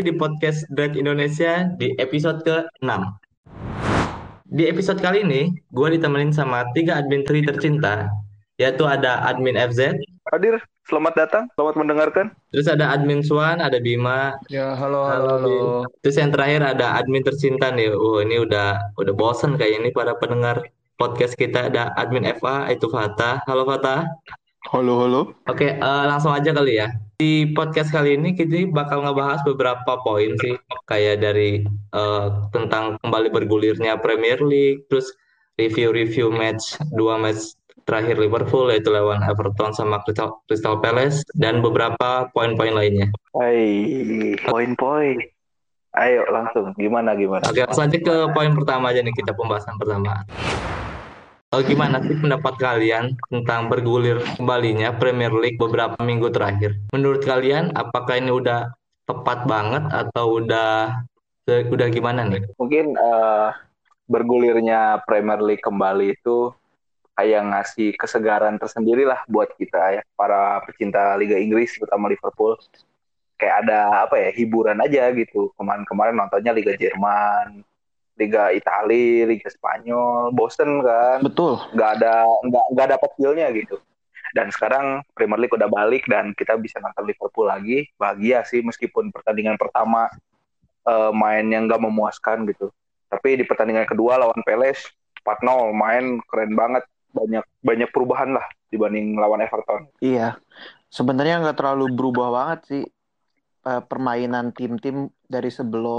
lagi di podcast Drive Indonesia di episode ke-6. Di episode kali ini, gue ditemenin sama 3 admin tercinta, yaitu ada admin FZ, Hadir, selamat datang, selamat mendengarkan. terus ada admin Swan, ada Bima, Ya, halo, halo, halo halo. Bim. Terus yang terakhir ada admin tercinta nih. Ini udah bosen kayak ini para pendengar podcast kita. Ada admin FA, itu Fatah. Halo Fatah. Halo, halo. Oke, langsung aja kali ya. Di podcast kali ini kita bakal ngebahas beberapa poin sih, kayak dari tentang kembali bergulirnya Premier League, terus review-review dua match terakhir Liverpool yaitu lawan Everton sama Crystal Palace dan beberapa poin-poin lainnya. Hai, poin-poin. Ayo langsung, gimana? Oke, langsung aja ke poin pertama aja nih kita pembahasan pertama. Gimana sih pendapat kalian tentang bergulir kembalinya Premier League beberapa minggu terakhir? Menurut kalian, apakah ini udah tepat banget atau udah gimana nih? Mungkin bergulirnya Premier League kembali itu kayak ngasih kesegaran tersendiri lah buat kita ya, para pecinta Liga Inggris, terutama Liverpool. Kayak ada apa ya, hiburan aja gitu. Kemarin-kemarin nontonnya Liga Jerman, Liga Italia, Liga Spanyol, bosen kan? Betul. Nggak dapat feel-nya gitu. Dan sekarang Premier League udah balik dan kita bisa nonton Liverpool lagi. Bahagia sih meskipun pertandingan pertama main yang nggak memuaskan gitu. Tapi di pertandingan kedua lawan Palace 4-0 main keren banget. Banyak perubahan lah dibanding lawan Everton. Iya, sebenarnya nggak terlalu berubah banget sih permainan tim-tim dari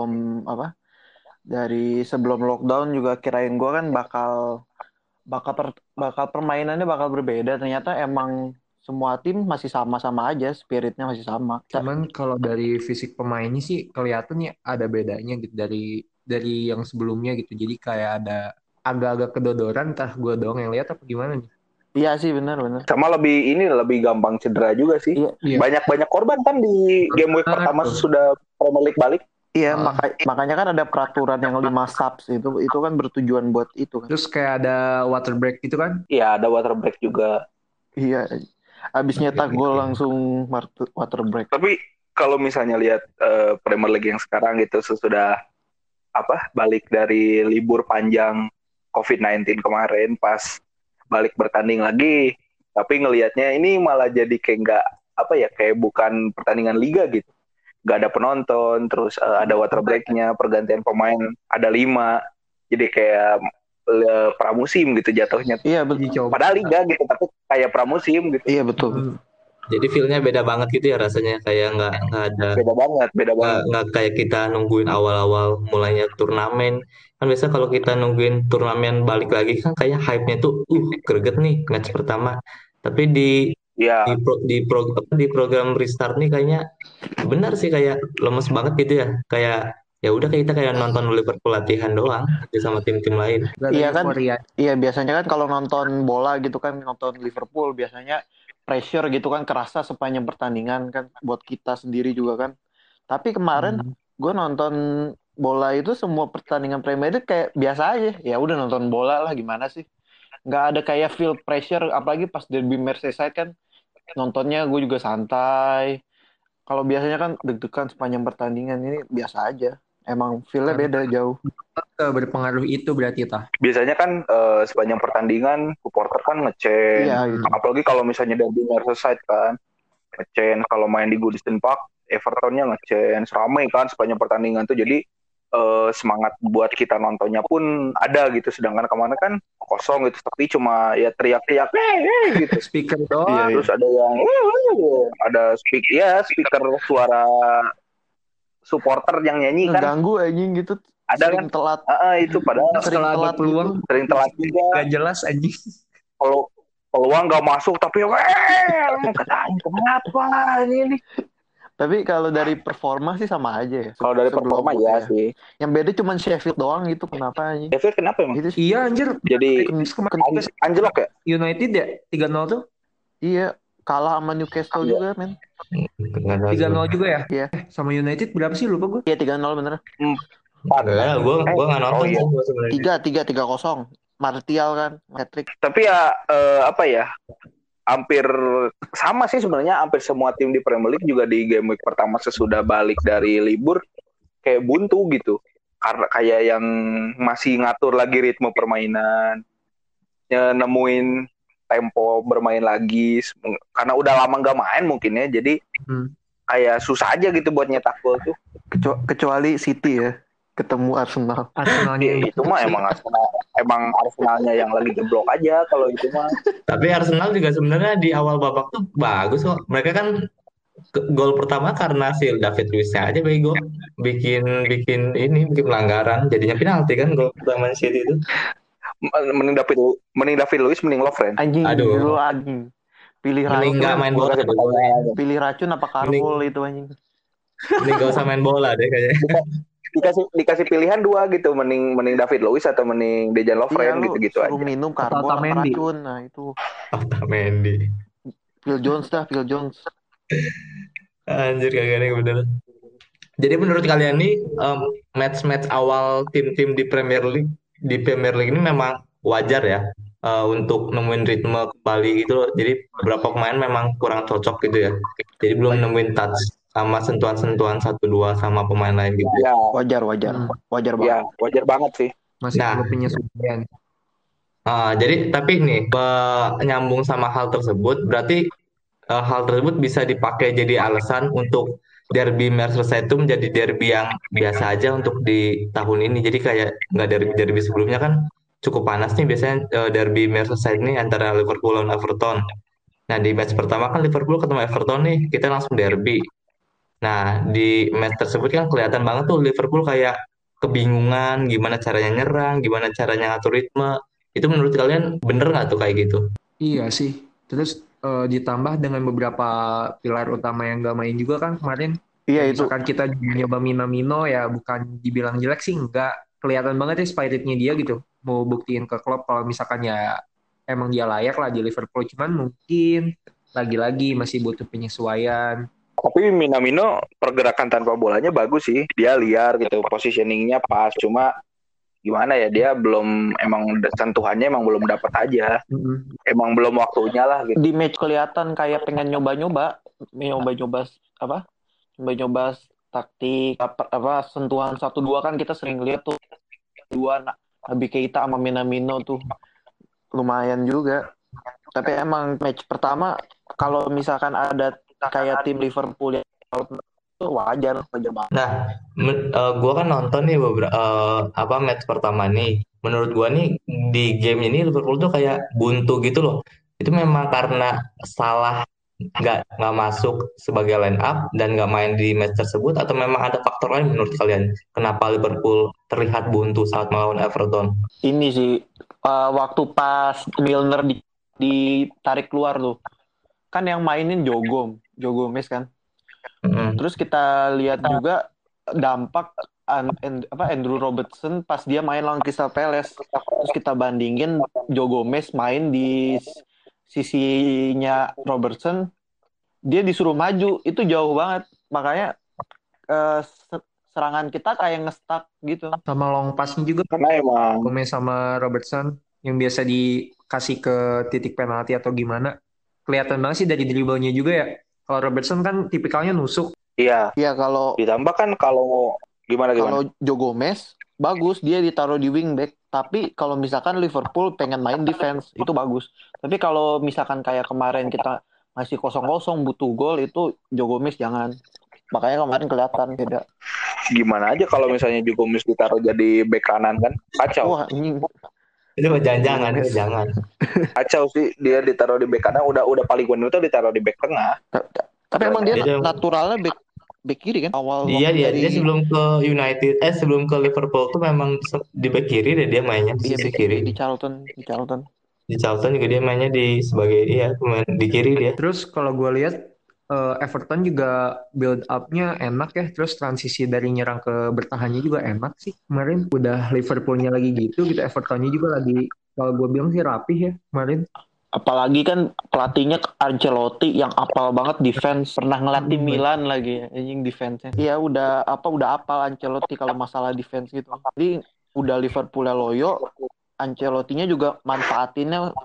sebelum lockdown juga kirain gue kan bakal permainannya bakal berbeda. Ternyata emang semua tim masih sama-sama aja, spiritnya masih sama. Cuman kalau dari fisik pemainnya sih kelihatan ya ada bedanya gitu dari yang sebelumnya gitu. Jadi kayak ada agak-agak kedodoran, entah gue doang yang lihat apa gimana nih. Iya sih, benar-benar. Sama lebih gampang cedera juga sih. Iya. Iya. Banyak korban kan di game week pertama sudah Premier League balik. Iya, makanya kan ada peraturan yang 5 subs itu kan bertujuan buat itu kan. Terus kayak ada water break gitu kan. Iya, ada water break juga. Iya, abis nyetak gol langsung water break. Tapi kalau misalnya lihat Premier League yang sekarang gitu sesudah balik dari libur panjang COVID-19 kemarin, pas balik bertanding lagi, tapi ngelihatnya ini malah jadi kayak kayak bukan pertandingan liga gitu. Gak ada penonton, terus ada water break-nya, pergantian pemain ada 5, jadi kayak pramusim gitu jatuhnya. Iya, betul. Padahal liga gitu, tapi kayak pramusim gitu. Iya, betul. Jadi feel-nya beda banget gitu ya rasanya, kayak nggak ada, Beda banget. nggak kayak kita nungguin awal-awal mulainya turnamen. Kan biasa kalau kita nungguin turnamen balik lagi kan kayak hype-nya tuh greget nih match pertama. Tapi Ya, di program restart nih kayaknya benar sih kayak lemes banget gitu ya. Kayak ya udah kita kayak nonton Liverpool latihan doang gitu sama tim-tim lain. Gak ada Iya kan? euforia. Iya, biasanya kan kalau nonton bola gitu kan, nonton Liverpool biasanya pressure gitu kan kerasa sepanjang pertandingan kan buat kita sendiri juga kan. Tapi kemarin gue nonton bola itu semua pertandingan Premier League kayak biasa aja. Ya udah nonton bola lah, gimana sih? Nggak ada kayak feel pressure, apalagi pas derby Merseyside kan nontonnya gue juga santai. Kalau biasanya kan deg-degan sepanjang pertandingan, ini biasa aja. Emang feel-nya beda jauh. Berpengaruh itu berarti tah. biasanya kan sepanjang pertandingan supporter kan ngecen. Iya, gitu. Apalagi kalau misalnya dari Merseyside kan ngecen. Kalau main di Goodison Park, Evertonnya ngecen. Ramai kan sepanjang pertandingan tuh. Jadi semangat buat kita nontonnya pun ada gitu. Sedangkan kemana kan kosong gitu. Tapi cuma ya teriak-teriak gitu. Speaker doang. Terus ada yang ada speaker suara supporter yang nyanyi kan. Ngeganggu anjing gitu. Ada sering kan telat. itu padahal Sering Kalau ada telat peluang gitu. sering telat juga. gak jelas anjing. Kalau peluang nggak masuk tapi katanya kenapa ini. Tapi kalau dari performa sih sama aja ya. Kalau dari performa ya sih. Yang beda cuma Sheffield doang gitu, kenapa anjing? Sheffield kenapa emang? Itu Iya anjir. Jadi Terus kemarin anjlok ya? United ya 3-0 tuh. iya, kalah sama Newcastle Iya. juga, men. 3-0 juga ya? Iya. Sama United berapa sih lupa gue? Iya, 3-0 bener. Enggak, gue nggak nonton iya. sih sebenarnya. 3-0. Martial kan, hat-trick. Tapi ya hampir sama sih sebenarnya, hampir semua tim di Premier League juga di game week pertama sesudah balik dari libur kayak buntu gitu. Karena kayak yang masih ngatur lagi ritme permainan, nemuin tempo bermain lagi karena udah lama nggak main mungkin ya. Jadi kayak susah aja gitu buat nyetak gol tuh. Kecuali City ya, ketemu Arsenal. Arsenalnya Ya, itu mah emang Arsenalnya yang lagi jeblok aja kalau itu mah. Tapi Arsenal juga sebenarnya di awal babak tuh bagus kok. Mereka kan gol pertama karena si David Luiznya aja bego bikin pelanggaran jadinya penalti kan gol pertama City itu. Mending David Luiz, mending Lovren. Anjing, Aduh. dulu anjing. Pilih Mending nggak racun, main bola dulu. pilih racun apa karpol itu anjing. Mending gak usah main bola deh kayaknya. Dikasih pilihan dua gitu, mending David Luiz atau mending Dejan Lovren Lu gitu-gitu aja. suruh minum Atau karbol apa Otamendi. racun. Nah itu Otamendi. Phil Jones. Anjir kagak nih bener. Jadi menurut kalian nih match-match awal tim-tim di Premier League ini memang wajar ya untuk nemuin ritme kembali gitu loh. Jadi beberapa pemain memang kurang cocok gitu ya. Jadi belum nemuin touch sama sentuhan-sentuhan 1-2 sama pemain lain gitu. Ya, Wajar ya banget. wajar banget sih. Masih Nah. perlu penyesuaian. Jadi tapi nih nyambung sama hal tersebut berarti hal tersebut bisa dipakai jadi alasan untuk derby Merseyside itu menjadi derby yang biasa aja untuk di tahun ini. Jadi kayak nggak derby sebelumnya kan cukup panas nih biasanya derby Merseyside ini antara Liverpool dan Everton. Nah di match pertama kan Liverpool ketemu Everton nih kita langsung derby. Nah di match tersebut kan kelihatan banget tuh Liverpool kayak kebingungan gimana caranya nyerang, gimana caranya ngatur ritme. Itu menurut kalian bener nggak tuh kayak gitu? Iya sih. Terus ditambah dengan beberapa pilar utama yang nggak main juga kan kemarin. Iya itu. Misalkan kita nyoba Minamino ya bukan dibilang jelek sih, nggak kelihatan banget ya spiritnya dia gitu. Mau buktiin ke klub kalau misalkan ya emang dia layak lah di Liverpool. Cuman mungkin lagi-lagi masih butuh penyesuaian. Tapi Minamino pergerakan tanpa bolanya bagus sih. Dia liar gitu, positioningnya pas. Cuma gimana ya, dia emang sentuhannya emang belum dapat aja. Emang belum waktunya lah gitu. Di match kelihatan kayak pengen nyoba-nyoba taktik apa sentuhan 1-2 kan kita sering lihat tuh dua Naby Keita sama Minamino tuh lumayan juga. Tapi emang match pertama kalau misalkan ada kayak tim Liverpool yang itu wajar banget. Nah, gua kan nonton nih beberapa match pertama nih. Menurut gua nih di game ini Liverpool tuh kayak buntu gitu loh. Itu memang karena salah nggak masuk sebagai line up dan nggak main di match tersebut atau memang ada faktor lain menurut kalian kenapa Liverpool terlihat buntu saat melawan Everton? Ini sih waktu pas Milner ditarik keluar tuh. Kan yang mainin Joe Gomez kan. Terus kita lihat juga dampak Andrew Robertson pas dia main lawan Crystal Palace. Terus kita bandingin Joe Gomez main di sisinya Robertson, dia disuruh maju, itu jauh banget. Makanya serangan kita kayak nge-stuck gitu. Sama long pass-nya juga. Karena emang Gomez sama Robertson yang biasa dikasih ke titik penalti atau gimana. Kelihatan banget sih dari dribblenya juga ya. Kalau Robertson kan tipikalnya nusuk. iya. Iya kalau Ditambah kan kalau gimana? Kalau Joe Gomez bagus dia ditaruh di wingback. Tapi kalau misalkan Liverpool pengen main defense itu bagus. Tapi kalau misalkan kayak kemarin kita masih 0-0 butuh gol itu Joe Gomez jangan. Makanya kemarin kelihatan beda. Gimana aja kalau misalnya Joe Gomez ditaruh jadi bek kanan kan? Kacau. Wah, ini Itu jangan. Kacau sih, dia ditaruh di bek kanan, udah paling bener tuh ditaruh di bek tengah. tapi emang dia Dia- naturalnya back kiri kan awal Iya waktu dia sebelum ke sebelum ke Liverpool tuh memang di back kiri deh dia mainnya di sisi kiri. di Charlton. Di Charlton juga dia mainnya sebagai pemain di kiri dia. Terus kalau gue lihat Everton juga build up-nya enak ya. Terus transisi dari nyerang ke bertahannya juga enak sih. Kemarin udah Liverpool-nya lagi gitu. Everton-nya juga lagi, kalau gue bilang sih rapih ya kemarin. Apalagi kan pelatihnya Ancelotti yang apal banget defense, pernah ngelatih Milan lagi anjing defense-nya. Iya udah apal Ancelotti kalau masalah defense gitu. Jadi udah Liverpool loyo, Ancelotti-nya juga manfaatinnya pas.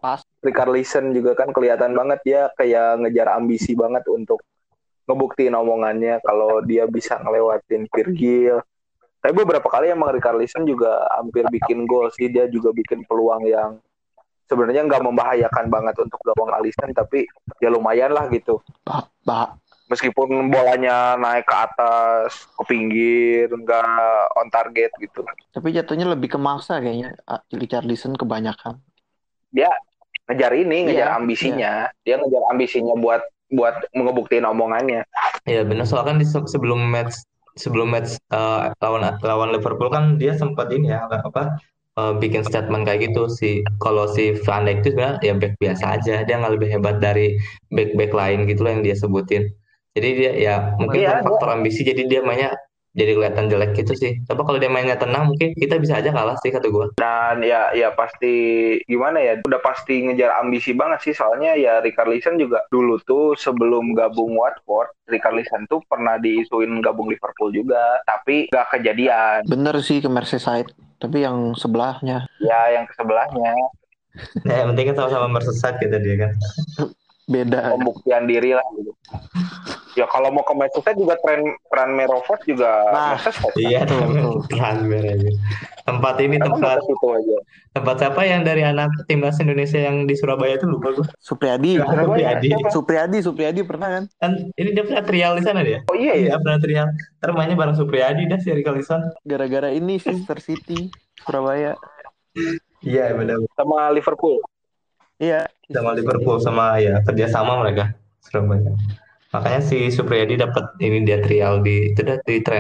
Richarlison juga kan kelihatan banget dia kayak ngejar ambisi banget untuk ngebuktiin omongannya kalau dia bisa ngelewatin Virgil. Tapi beberapa kali emang Richarlison juga hampir bikin gol sih. Dia juga bikin peluang yang sebenarnya nggak membahayakan banget untuk gawang Alisson, tapi ya lumayan lah gitu. Meskipun bolanya naik ke atas, ke pinggir, nggak on target gitu. Tapi jatuhnya lebih ke maksa kayaknya Richarlison kebanyakan. Dia ngejar Iya, ambisinya. Dia ngejar ambisinya buat ngebuktiin omongannya. Ya benar, soalnya kan sebelum match lawan Liverpool kan dia sempat ini ya bikin statement kayak gitu sih. Kalau si Van Dijk itu sebenarnya ya back biasa aja, dia nggak lebih hebat dari back-back lain gitu loh yang dia sebutin. Jadi dia ya mungkin Iya, faktor ambisi jadi dia mainnya jadi kelihatan jelek gitu sih. Tapi kalau dia mainnya tenang mungkin kita bisa aja kalah sih kata gue. dan ya pasti gimana ya, udah pasti ngejar ambisi banget sih, soalnya ya Richarlison juga dulu tuh sebelum gabung Watford, Richarlison tuh pernah diisuin gabung Liverpool juga, tapi gak kejadian. Bener sih ke Merseyside, tapi yang sebelahnya. Ya yang ke sebelahnya Ya, yang penting kan sama-sama Merseyside gitu dia kan. Beda. pembuktian diri lah gitu. Ya kalau mau ke Manchester juga Tranmere Rovers juga Nah, Manchester. Iya, betul. Tranmere aja. Tempat ini Emang tempat ke situ aja. tempat siapa yang dari anak timnas Indonesia yang di Surabaya itu lupa gue. Supriyadi. Supriyadi. Supriyadi pernah kan? Kan ini dia pernah trial di sana dia. Oh iya ya. Iya pernah trial. Ntar mainnya bareng Supriyadi dah si Richarlison. Gara-gara ini Sister City Surabaya. Iya benar. Sama Liverpool. Iya. Sama Liverpool sama ya kerjasama mereka Surabaya. Makanya si Supriyadi dapat ini dia trial di itu dah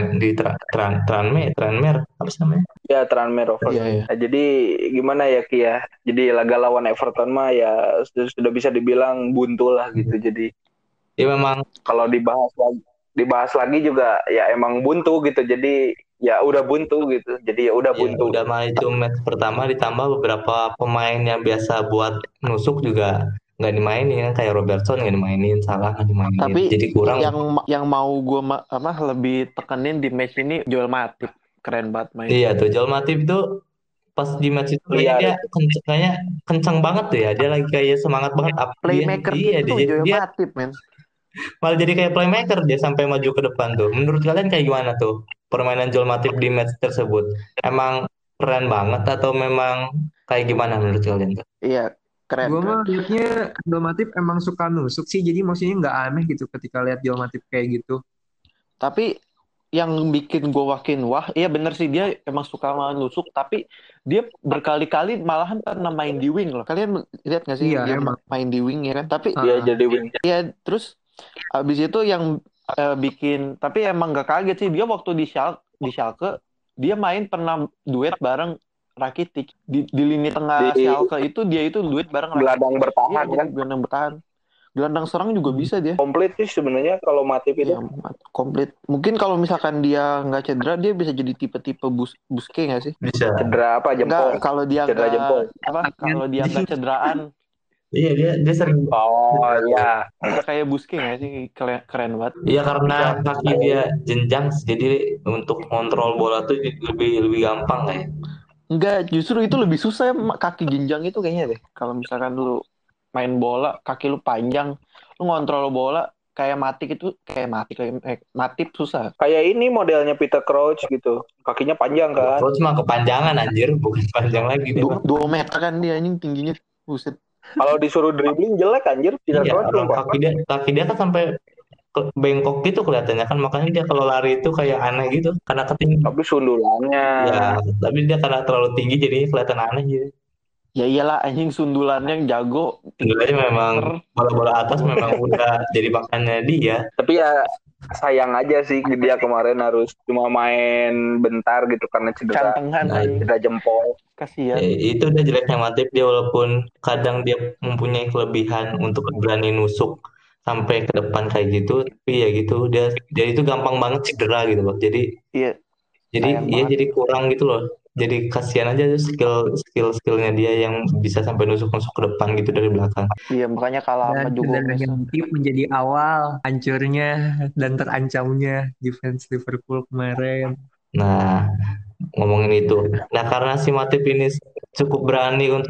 Tranmere apa sih namanya? Ya Tranmere Rovers. Iya. Nah, jadi gimana ya Ki ya? Jadi laga lawan Everton mah ya sudah bisa dibilang buntu lah gitu. Jadi Ya memang kalau dibahas lagi juga ya emang buntu gitu. Jadi ya udah buntu gitu. Jadi ya udah ya buntu. udah mah itu match pertama ditambah beberapa pemain yang biasa buat nusuk juga nggak dimainin kan kayak Robertson nggak dimainin, Salah nggak dimainin. Tapi Jadi kurang. yang mau gue lebih tekenin di match ini Joel Matip, keren banget main. Iya tuh Joel Matip tuh pas di match itu kayaknya dia kayaknya kencang banget tuh ya. Dia lagi kayak semangat banget up Playmaker dia. Iya itu Joel dia Matip, men. malah jadi kayak playmaker dia sampai maju ke depan tuh. Menurut kalian kayak gimana tuh permainan Joel Matip di match tersebut? Emang keren banget atau memang kayak gimana menurut kalian tuh? Iya, keren. Gue mah liatnya Joel Matip emang suka nusuk sih, jadi maksudnya nggak aneh gitu ketika lihat Joel Matip kayak gitu. Tapi yang bikin gue makin wah, iya bener sih dia emang suka nusuk, tapi dia berkali-kali malahan pernah main di wing loh. Kalian lihat nggak sih Iya, dia emang. main di wing ya kan? Tapi Dia jadi wing. iya terus abis itu yang bikin, tapi emang gak kaget sih dia waktu di Schalke dia main pernah duet bareng Rakitic di lini tengah Di Schalke itu dia itu duet bareng Rakitic. gelandang bertahan Iya, kan. jadi gelandang bertahan. Gelandang serang juga bisa dia. Komplit sih sebenarnya kalau Matip itu. Iya, komplit. Mungkin kalau misalkan dia nggak cedera, dia bisa jadi tipe-tipe Busquets nggak sih? Bisa. Cedera apa jempol? Enggak, kalau dia Cedera jempol. kalau dia nggak cederaan, Iya dia sering. Oh iya. bisa kayak Busquets nggak sih? Keren banget. Iya karena kaki dia jenjang jadi untuk kontrol bola tuh lebih gampang ya. Enggak, justru itu lebih susah kaki jenjang itu kayaknya deh. Kalau misalkan lu main bola, kaki lu panjang, lu ngontrol bola kayak Matip susah. Kayak ini modelnya Peter Crouch gitu. Kakinya panjang kan. Terus mah kepanjangan anjir, bukan panjang lagi dia. 2 meter kan dia anjing tingginya. Buset. Kalau disuruh dribbling jelek anjir Peter Iya, Crouch. orang kaki dia kan sampai bengkok gitu kelihatannya kan, makanya dia kalau lari itu kayak aneh gitu karena ketinggi. Tapi sundulannya. Ya, tapi dia karena terlalu tinggi jadinya kelihatan aneh gitu. Ya iyalah anjing sundulannya yang jago. Sebenarnya memang bola-bola atas memang udah jadi makannya dia. Tapi ya sayang aja sih dia kemarin harus cuma main bentar gitu karena cedera. Cantengan Cedera jempol. Kasihan. Itu udah jeleknya Matip, dia walaupun kadang dia mempunyai kelebihan untuk berani nusuk sampai ke depan kayak gitu, tapi ya gitu dia itu gampang banget cedera gitu loh. Jadi Iya. jadi kurang gitu loh. Jadi kasihan aja tuh skillnya dia yang bisa sampai nusuk ke depan gitu dari belakang. Iya, makanya kalah sama Dan Jogo cederanya Matip menjadi awal hancurnya dan terancamnya defense Liverpool kemarin. Nah, ngomongin itu. Nah, karena si Matip ini cukup berani untuk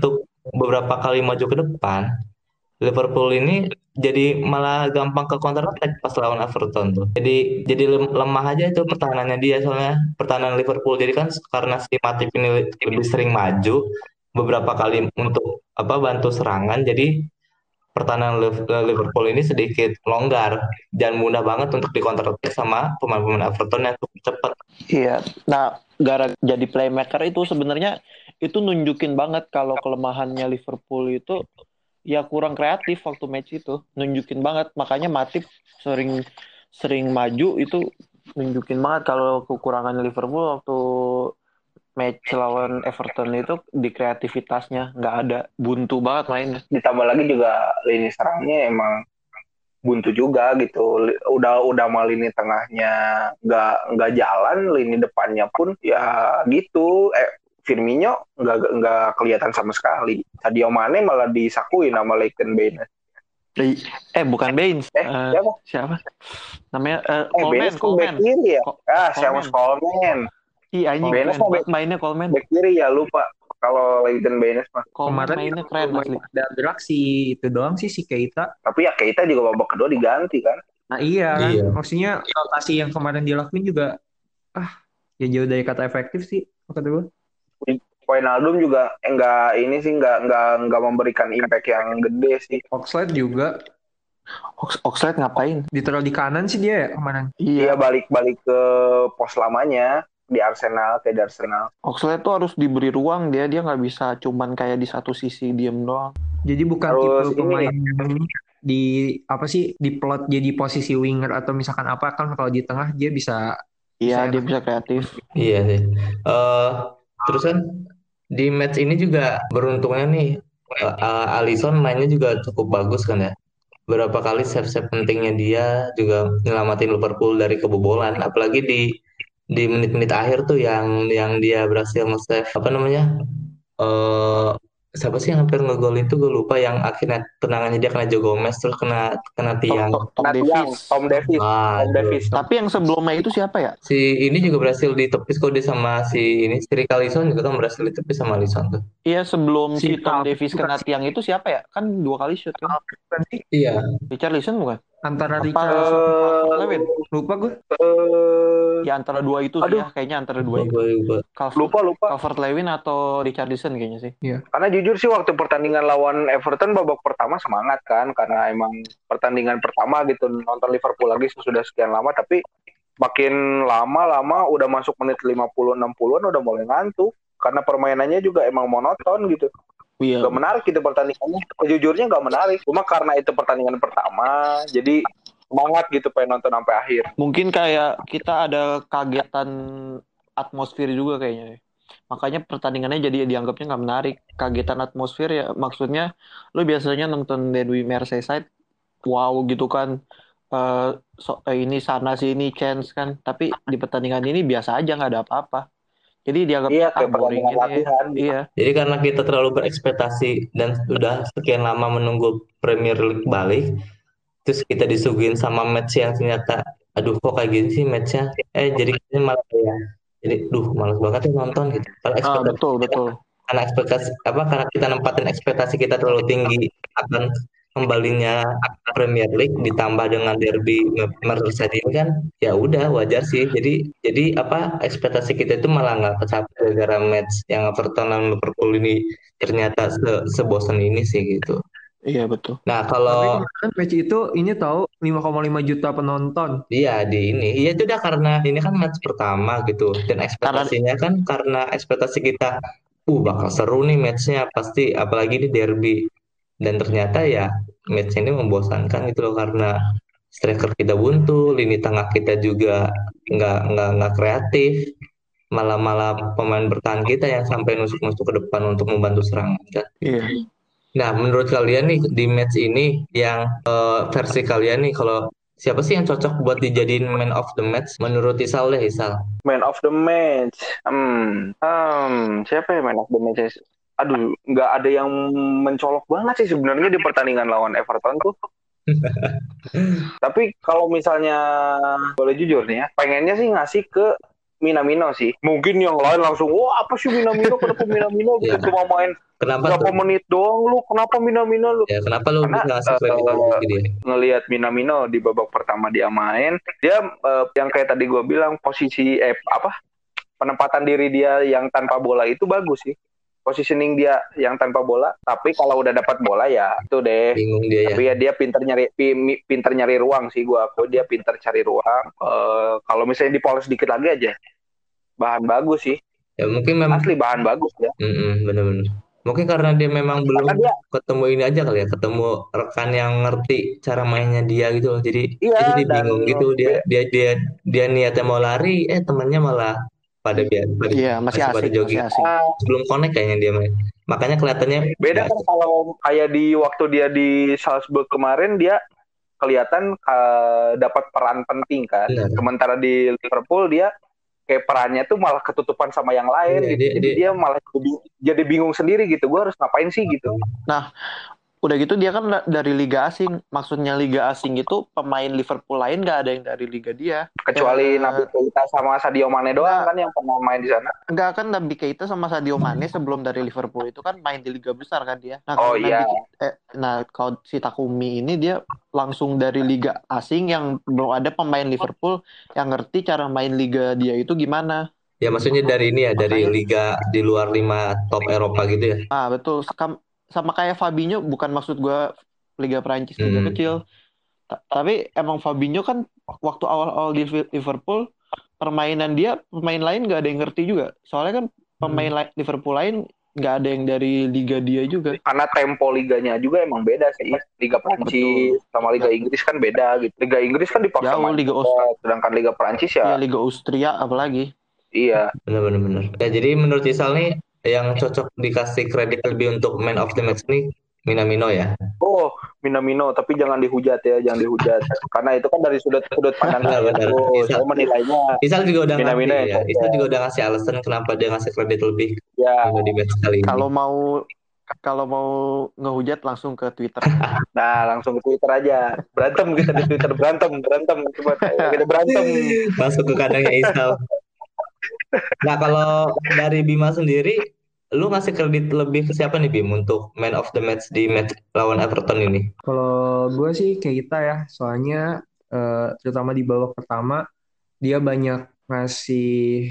beberapa kali maju ke depan, Liverpool ini jadi malah gampang ke counter attack pas lawan Everton tuh. Jadi lemah aja itu pertahanannya dia, soalnya pertahanan Liverpool. Jadi kan karena si Matip ini lebih sering maju beberapa kali untuk apa bantu serangan, jadi pertahanan Liverpool ini sedikit longgar dan mudah banget untuk di counter attack sama pemain-pemain Everton yang cukup cepat. Iya. Nah, gara jadi playmaker itu sebenarnya itu nunjukin banget kalau kelemahannya Liverpool itu ya kurang kreatif waktu match itu. Nunjukin banget. Makanya Matip sering sering maju itu nunjukin banget kalau kekurangan Liverpool waktu match lawan Everton itu di kreativitasnya nggak ada, buntu banget mainnya. Ditambah lagi juga lini serangnya emang buntu juga gitu. Udah mah lini tengahnya nggak jalan, lini depannya pun ya gitu. Firmino nggak kelihatan sama sekali. Sadio Mane malah disakuin sama Leighton Baines. Bukan Baines. Siapa? Siapa? Namanya Baines kan back kiri ya? Siapa Coleman. Iya, Baines mainnya Coleman. Back kiri ya, lupa. Kalau Leighton Baines mah. Kemarin mainnya keren asli. Ada beraksi itu doang sih si Keita. Tapi ya Keita juga babak kedua diganti kan. Nah iya kan, Iya. maksudnya rotasi yang kemarin dilakuin juga ya jauh dari kata efektif sih kata gue. Wijnaldum juga nggak memberikan impact yang gede sih. Oxlade juga Oxlade ngapain? ditaruh di kanan sih dia ya kemarin. Iya, balik ke pos lamanya di Arsenal, kayak di Arsenal. Oxlade tuh harus diberi ruang, dia nggak bisa cuman kayak di satu sisi diem doang. Jadi bukan Terus tipe pemain di apa sih di plot jadi posisi winger atau misalkan apa kan kalau di tengah dia bisa. Iya, dia bisa kreatif. Iya sih. Terus kan di match ini juga beruntungnya nih Alisson mainnya juga cukup bagus kan ya. Berapa kali save-save pentingnya dia juga nyelamatin Liverpool dari kebobolan. Apalagi di menit-menit akhir tuh yang dia berhasil nge-save apa namanya? eh Siapa sih yang hampir ngegol itu gue lupa, yang akhirnya tendangannya dia kena Joe Gomez terus kena tiang. Tom Davies. Tom Davies. Tapi yang sebelumnya itu siapa ya? Si ini juga berhasil ditepis kok dia sama si ini, si Richarlison juga kan berhasil ditepis sama Alisson tuh. Iya, sebelum si Tom Calvin Davies kena tiang itu siapa ya? Kan 2 kali shoot kan? Iya. Richarlison bukan? Antara Apa Richarlison Lewin? lupa gue. Ya antara dua itu sih ya, kayaknya antara dua itu. Lupa. Calvert-Lewin atau Richarlison kayaknya sih. Iya. Karena jujur sih waktu pertandingan lawan Everton babak pertama semangat kan, karena emang pertandingan pertama gitu nonton Liverpool lagi sudah sekian lama, tapi makin lama udah masuk menit 50-60an udah mulai ngantuk karena permainannya juga emang monoton gitu. Iya. Gak menarik gitu pertandingannya. Sejujurnya gak menarik. Cuma karena itu pertandingan pertama, jadi semangat gitu pengen nonton sampai akhir. Mungkin kayak kita ada kagetan atmosfer juga kayaknya. Makanya pertandingannya jadi dianggapnya nggak menarik. Kagetan atmosfer ya maksudnya lo biasanya nonton Derby Merseyside, wow gitu kan. Ini sana sini chance kan. Tapi di pertandingan ini biasa aja, nggak ada apa-apa. Jadi dianggapnya kayak boring pertandingan ini. latihan. Iya. Jadi karena kita terlalu berekspektasi dan sudah sekian lama menunggu Premier League balik, terus kita disuguhin sama match yang ternyata, aduh kok kayak gini sih matchnya, jadi malah ya, jadi malas banget ya nonton gitu. Betul. Karena kita nempatin ekspektasi kita terlalu tinggi akan kembalinya Premier League ditambah dengan derby Merseyside ini kan, ya udah wajar sih. Jadi apa ekspektasi kita itu malah nggak kecapai gara-gara match yang Everton dan Liverpool ini ternyata sebosan ini sih gitu. Iya betul. Nah Tapi kalau kemarin match itu ini tahu 5,5 juta penonton. iya itu udah karena ini kan match pertama gitu, dan ekspektasinya kan karena ekspektasi kita bakal seru nih matchnya pasti, apalagi di derby, dan ternyata ya match ini membosankan gitu loh karena striker kita buntu, lini tengah kita juga nggak kreatif, malah pemain bertahan kita yang sampai nusuk-nusuk ke depan untuk membantu serangan kan. Iya. Nah, menurut kalian nih di match ini yang versi kalian nih, kalau siapa sih yang cocok buat dijadiin man of the match? Menurut Isal deh, Isal. Man of the match. Siapa ya man of the match? Aduh, nggak ada yang mencolok banget sih sebenarnya di pertandingan lawan Everton tuh. Tapi kalau misalnya boleh jujur nih ya, pengennya sih ngasih ke Minamino sih. Mungkin yang lain langsung, wah apa sih Minamino? Kenapa Minamino gitu Ya, cuma main kenapa berapa tuh? menit doang lu? Kenapa Minamino lu? Ya, kenapa lu Karena bisa ngasih kredit lebih ke dia? ngelihat Minamino di babak pertama dia main, dia yang kayak tadi gue bilang posisi penempatan diri dia yang tanpa bola itu bagus sih. Positioning dia yang tanpa bola, tapi kalau udah dapat bola ya itu deh. Bingung dia ya. Tapi ya dia pinter nyari ruang sih, gua aku dia pinter cari ruang. Kalau misalnya dipoles dikit lagi aja, bahan bagus sih. Ya mungkin memang Asli bahan bagus ya. bener-bener. Mungkin karena dia memang belum Karena dia ketemu ini aja kali ya, ketemu rekan yang ngerti cara mainnya dia gitu loh. Jadi dia iya jadi dan bingung gitu. Dia niatnya mau lari, temannya malah Iya, masih masih pada asing, masih jogging. asing. Sebelum connect kayaknya dia main. Makanya kelihatannya beda nggak kan kalau kayak di waktu dia di Salzburg kemarin dia kelihatan dapat peran penting kan. benar. Sementara di Liverpool dia kayak perannya tuh malah ketutupan sama yang lain Iya, gitu. Jadi dia malah jadi bingung sendiri gitu. Gue harus ngapain sih gitu. Nah, udah gitu dia kan dari liga asing. Maksudnya liga asing itu pemain Liverpool lain nggak ada yang dari liga dia. Kecuali Naby Keita sama Sadio Mane doang kan yang pernah main di sana. Enggak, kan Naby Keita sama Sadio Mane sebelum dari Liverpool itu kan main di liga besar kan dia. Nah, Oh kalau iya. kalau si Takumi ini dia langsung dari liga asing yang belum ada pemain Liverpool yang ngerti cara main liga dia itu gimana. Ya maksudnya dari ini ya, dari Makanya, liga di luar 5 top Eropa gitu ya. betul. Sama kayak Fabinho, bukan maksud gue liga Prancis, liga Hmm. kecil. Tapi emang Fabinho kan waktu awal-awal di Liverpool, permainan dia, pemain lain nggak ada yang ngerti juga. Soalnya kan pemain Liverpool lain nggak ada yang dari liga dia juga. Karena tempo liganya juga emang beda sih. Liga Prancis sama Liga Inggris kan beda gitu. Liga Inggris kan dipaksa Jauh, main Liga cepat, sedangkan Liga Prancis Ya, ya Liga Austria apalagi. iya. Benar. Ya jadi menurut Isal nih yang cocok dikasih kredit lebih untuk man of the match nih Minamino ya. Oh, Minamino, tapi jangan dihujat ya, jangan dihujat. Karena itu kan dari sudut pandang saya. Benar. Saya menilainya Isal juga udah Minamino ngasih ya. yang Isal cocok. juga udah ngasih alasan kenapa dia ngasih kredit lebih Ya. di match kali ini. Kalau mau ngehujat langsung ke Twitter. Nah, langsung ke Twitter aja. Berantem kita di Twitter, berantem. Coba kita berantem. Masuk ke kandangnya Isal. Nah kalau dari Bima sendiri, lu ngasih kredit lebih ke siapa nih Bim untuk man of the match di match lawan Everton ini? Kalau gue sih kayak kita ya, soalnya terutama di babak pertama dia banyak ngasih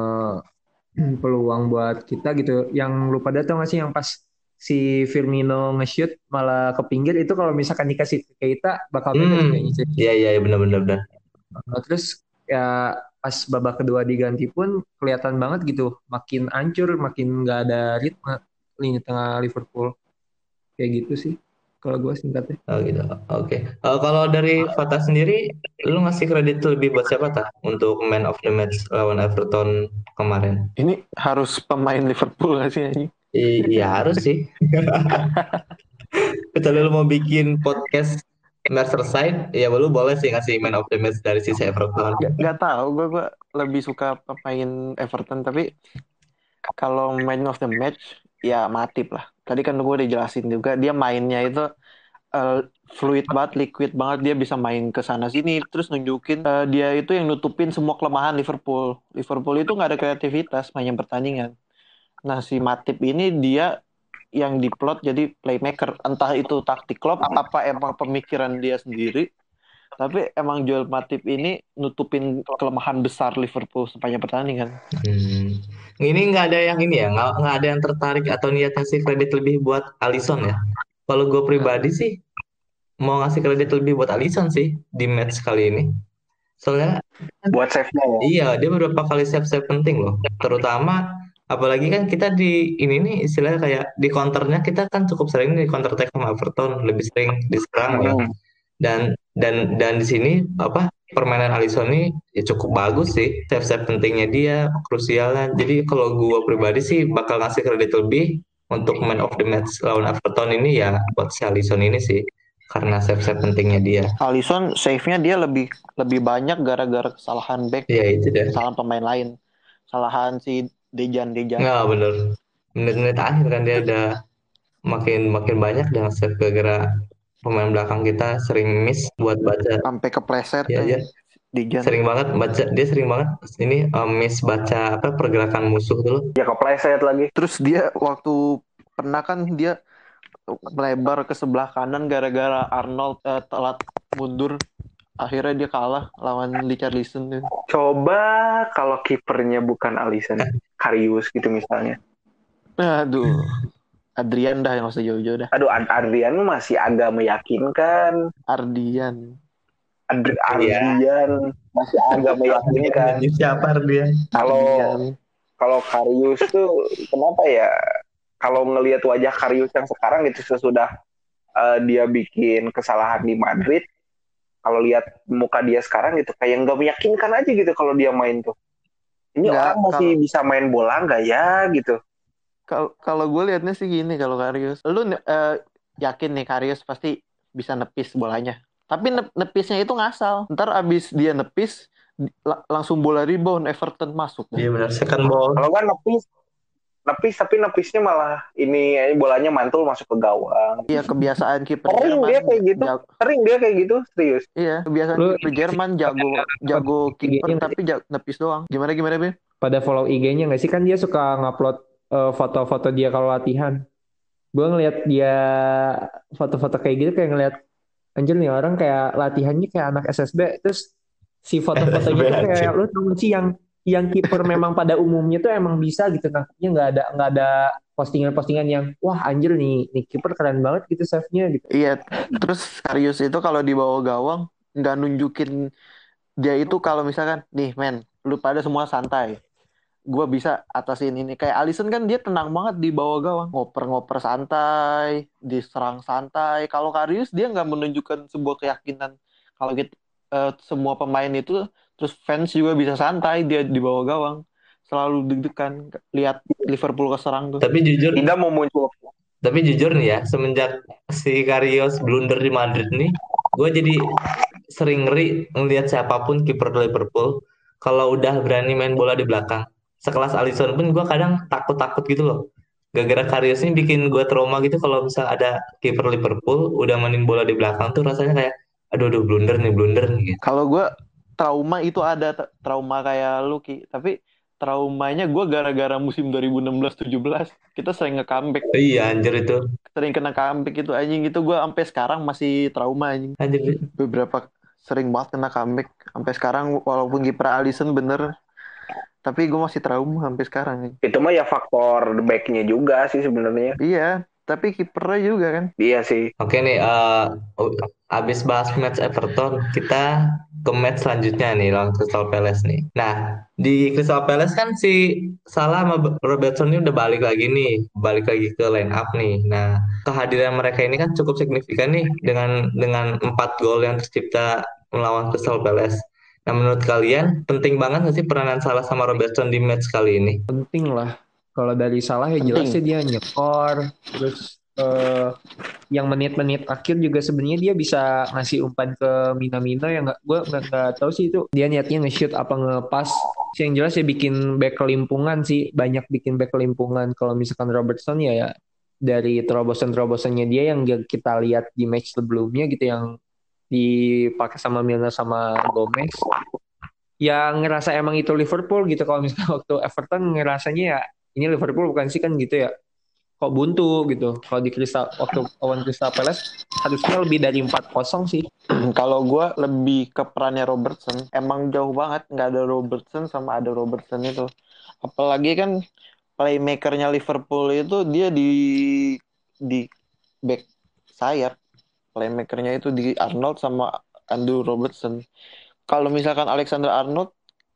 peluang buat kita gitu. Yang lu pada tau nggak sih yang pas si Firmino nge-shoot malah ke pinggir itu kalau misalkan dikasih ke kita bakal beda tuh kayaknya sih. Iya benar. Terus ya pas babak kedua diganti pun kelihatan banget gitu, makin hancur, makin nggak ada ritme lini tengah Liverpool. Kayak gitu sih kalau gue singkatnya. Oh gitu. Oke. Kalau dari Fata sendiri, lu ngasih kredit lebih buat siapa tah untuk man of the match lawan Everton kemarin? Ini harus pemain Liverpool nggak sih anjing? Iya harus sih. Kecuali lu mau bikin podcast Merseyside, ya lu boleh sih ngasih man of the match dari sisi Everton. Gak tahu, gue lebih suka pemain Everton, tapi kalau man of the match ya Matip lah. Tadi kan gue udah jelasin juga, dia mainnya itu fluid banget, liquid banget, dia bisa main ke sana sini, terus nunjukin dia itu yang nutupin semua kelemahan Liverpool. Liverpool itu nggak ada kreativitas main pertandingan. Nah, si Matip ini dia yang diplot jadi playmaker, entah itu taktik Klopp apa emang pemikiran dia sendiri. Tapi emang Joel Matip ini nutupin kelemahan besar Liverpool sepanjang pertandingan. Ini nggak ada yang ini ya, nggak ada yang tertarik atau niat ngasih kredit lebih buat Alisson ya. Kalau gue pribadi sih mau ngasih kredit lebih buat Alisson sih di match kali ini. Soalnya buat save-nya ya. iya dia beberapa kali save penting loh. Terutama apalagi kan kita di ini nih istilahnya kayak di counternya kita kan cukup sering di counter attack sama Everton, lebih sering diserang ya. Dan di sini permainan Alisson ini ya cukup bagus sih, save pentingnya dia krusialnya. Jadi kalau gue pribadi sih bakal ngasih kredit lebih untuk man of the match lawan Everton ini ya buat si Alisson ini sih karena save pentingnya dia. Alisson save-nya dia lebih banyak gara-gara kesalahan back, Ya itu deh. kesalahan pemain lain, kesalahan si Dejan. Nggak bener, menit-menit akhir kan dia udah makin banyak dengan save gara-gara pemain belakang kita sering miss buat baca. Sampai kepleset. Ya. Dejan. Sering banget baca, dia sering banget ini miss baca apa pergerakan musuh dulu. Ya kepleset lagi. Terus dia waktu pernah kan dia melebar ke sebelah kanan gara-gara Arnold telat mundur. Akhirnya dia kalah lawan Richarlison tuh. Coba kalau kipernya bukan Alisson, Karius gitu misalnya. Aduh, Adrian dah yang usah jauh-jauh dah. Aduh, Adrian masih agak meyakinkan. Ardian. Iya. Ardian masih agak meyakinkan. Siapa dia? Kalau Ardian. kalau Karius tuh kenapa ya? Kalau ngelihat wajah Karius yang sekarang itu sesudah dia bikin kesalahan di Madrid, kalau lihat muka dia sekarang gitu kayak nggak meyakinkan aja gitu kalau dia main tuh. Ini Nggak, orang masih bisa main bola nggak ya gitu. kalau gue liatnya sih gini kalau Karius. Lu yakin nih Karius pasti bisa nepis bolanya. Tapi nepisnya itu ngasal. Ntar abis dia nepis langsung bola rebound Everton masuk. Iya benar, second ball. Kalau kan nepis tapi nepisnya malah ini bolanya mantul masuk ke gawang. Iya, kebiasaan kiper Sering Jerman. dia kayak gitu. Sering dia kayak gitu, serius. Iya, kebiasaan Lu- kiper Jerman jago kiper IG-nya tapi nepis doang. Gimana Bim? pada follow IG-nya nggak sih? Kan dia suka ngupload foto-foto dia kalau latihan. Gue ngeliat dia foto-foto kayak gitu kayak ngeliat anjir nih orang kayak latihannya kayak anak SSB. Terus si foto-fotonya tuh kayak lu tau gak sih yang kiper memang pada umumnya tuh emang bisa gitu nangkepnya nggak ada postingan-postingan yang wah anjir nih kiper keren banget gitu save-nya gitu. Iya, terus Karius itu kalau di bawah gawang nggak nunjukin dia itu kalau misalkan nih men, lu pada semua santai. Gue bisa atasin ini. Kayak Alisson kan dia tenang banget di bawah gawang. Ngoper-ngoper santai, diserang santai. Kalau Karius dia nggak menunjukkan sebuah keyakinan. Kalau gitu, semua pemain itu, terus fans juga bisa santai dia di bawah gawang. Selalu deg-degan. Lihat Liverpool keserang tuh. Tidak mau muncul. Tapi jujur nih ya, semenjak si Karius blunder di Madrid nih, gue jadi sering ngeri ngelihat siapapun kiper Liverpool kalau udah berani main bola di belakang. Sekelas Alisson pun gue kadang takut-takut gitu loh. Gara-gara Karius ini bikin gue trauma gitu kalau misal ada kiper Liverpool udah mainin bola di belakang tuh rasanya kayak aduh blunder nih gitu. Kalau gue trauma itu ada trauma kayak lu Ki. Tapi traumanya gue gara-gara musim 2016-17 kita sering nge-comeback. Iya anjir itu. Sering kena comeback itu anjing itu gue sampai sekarang masih trauma anjing. Anjir. Beberapa sering banget kena comeback sampai sekarang walaupun kiper Alisson bener tapi gue masih trauma sampai sekarang nih. Itu mah ya faktor backnya juga sih sebenarnya. Iya tapi kipernya juga kan. Iya sih. Oke nih, abis bahas match Everton, kita ke match selanjutnya nih lawan Crystal Palace nih. Nah, di Crystal Palace kan si Salah sama Robertson ini udah balik lagi ke line up nih. Nah, kehadiran mereka ini kan cukup signifikan nih dengan 4 gol yang tercipta melawan Crystal Palace. Nah, menurut kalian penting banget nggak sih peranan Salah sama Robertson di match kali ini? Penting lah. Kalau dari Salah ya jelas sih dia nyekor. Terus yang menit-menit akhir juga sebenarnya dia bisa ngasih umpan ke Minamino yang gue nggak tahu sih itu dia niatnya nge-shoot apa nge-pass. Yang jelas ya bikin back kelimpungan sih, banyak bikin back kelimpungan. Kalau misalkan Robertson ya dari terobosan-terobosannya dia yang kita lihat di match sebelumnya gitu yang dipakai sama Milner sama Gomez. Yang ngerasa emang itu Liverpool gitu. Kalau misalkan waktu Everton ngerasanya ya ini Liverpool bukan sih kan gitu ya. Kok buntu gitu. Kalau di waktu lawan Crystal Palace harusnya lebih dari 4-0 sih. Kalau gue lebih ke perannya Robertson. Emang jauh banget nggak ada Robertson sama ada Robertson itu. Apalagi kan playmakernya Liverpool itu dia di back sayap. Playmakernya itu di Arnold sama Andrew Robertson. Kalau misalkan Alexander Arnold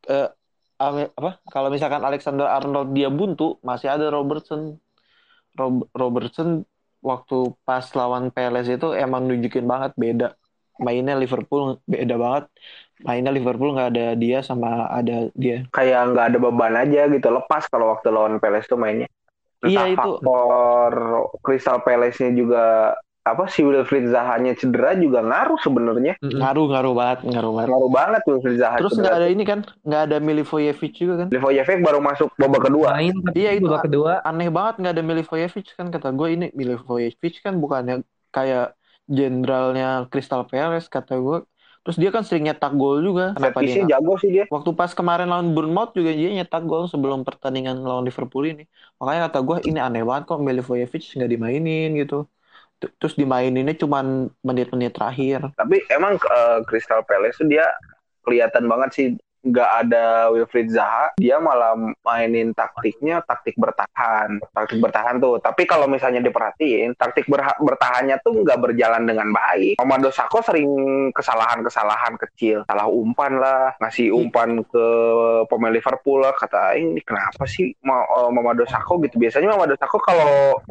Kalau misalkan Alexander Arnold dia buntu, masih ada Robertson. Robertson waktu pas lawan Palace itu emang nunjukin banget beda. Mainnya Liverpool beda banget. Mainnya Liverpool nggak ada dia sama ada dia. Kayak nggak ada beban aja gitu. Lepas kalau waktu lawan Palace tuh mainnya. Entah Iya itu. faktor Crystal Palace-nya juga si Wilfried Zaha-nya cedera juga ngaruh sebenarnya. Ngaruh banget. Ngaruh banget Wilfried Zaha. Terus nggak ada ini kan, nggak ada Milivojevic juga kan. Milivojevic baru masuk babak kedua. Main Iya itu babak kedua. Aneh banget nggak ada Milivojevic kan, kata gue ini Milivojevic kan bukannya kayak jenderalnya Crystal Palace, kata gue Terus dia kan sering nyetak gol juga. Set Kenapa dia piece-nya nggak? jago sih dia. Waktu pas kemarin lawan Bournemouth juga dia nyetak gol sebelum pertandingan lawan Liverpool ini. Makanya kata gue ini aneh banget kok Milivojevic nggak dimainin gitu. Terus dimaininnya cuman menit-menit terakhir. Tapi emang Crystal Palace tuh dia kelihatan banget sih nggak ada Wilfried Zaha, dia malah mainin taktiknya taktik bertahan tuh. Tapi kalau misalnya diperhatiin, taktik bertahannya tuh nggak berjalan dengan baik. Mamado Sakho sering kesalahan-kesalahan kecil, salah umpan lah, ngasih umpan ke pemain Liverpool lah, kata ini kenapa sih Mamado Sakho gitu. Biasanya Mamado Sakho kalau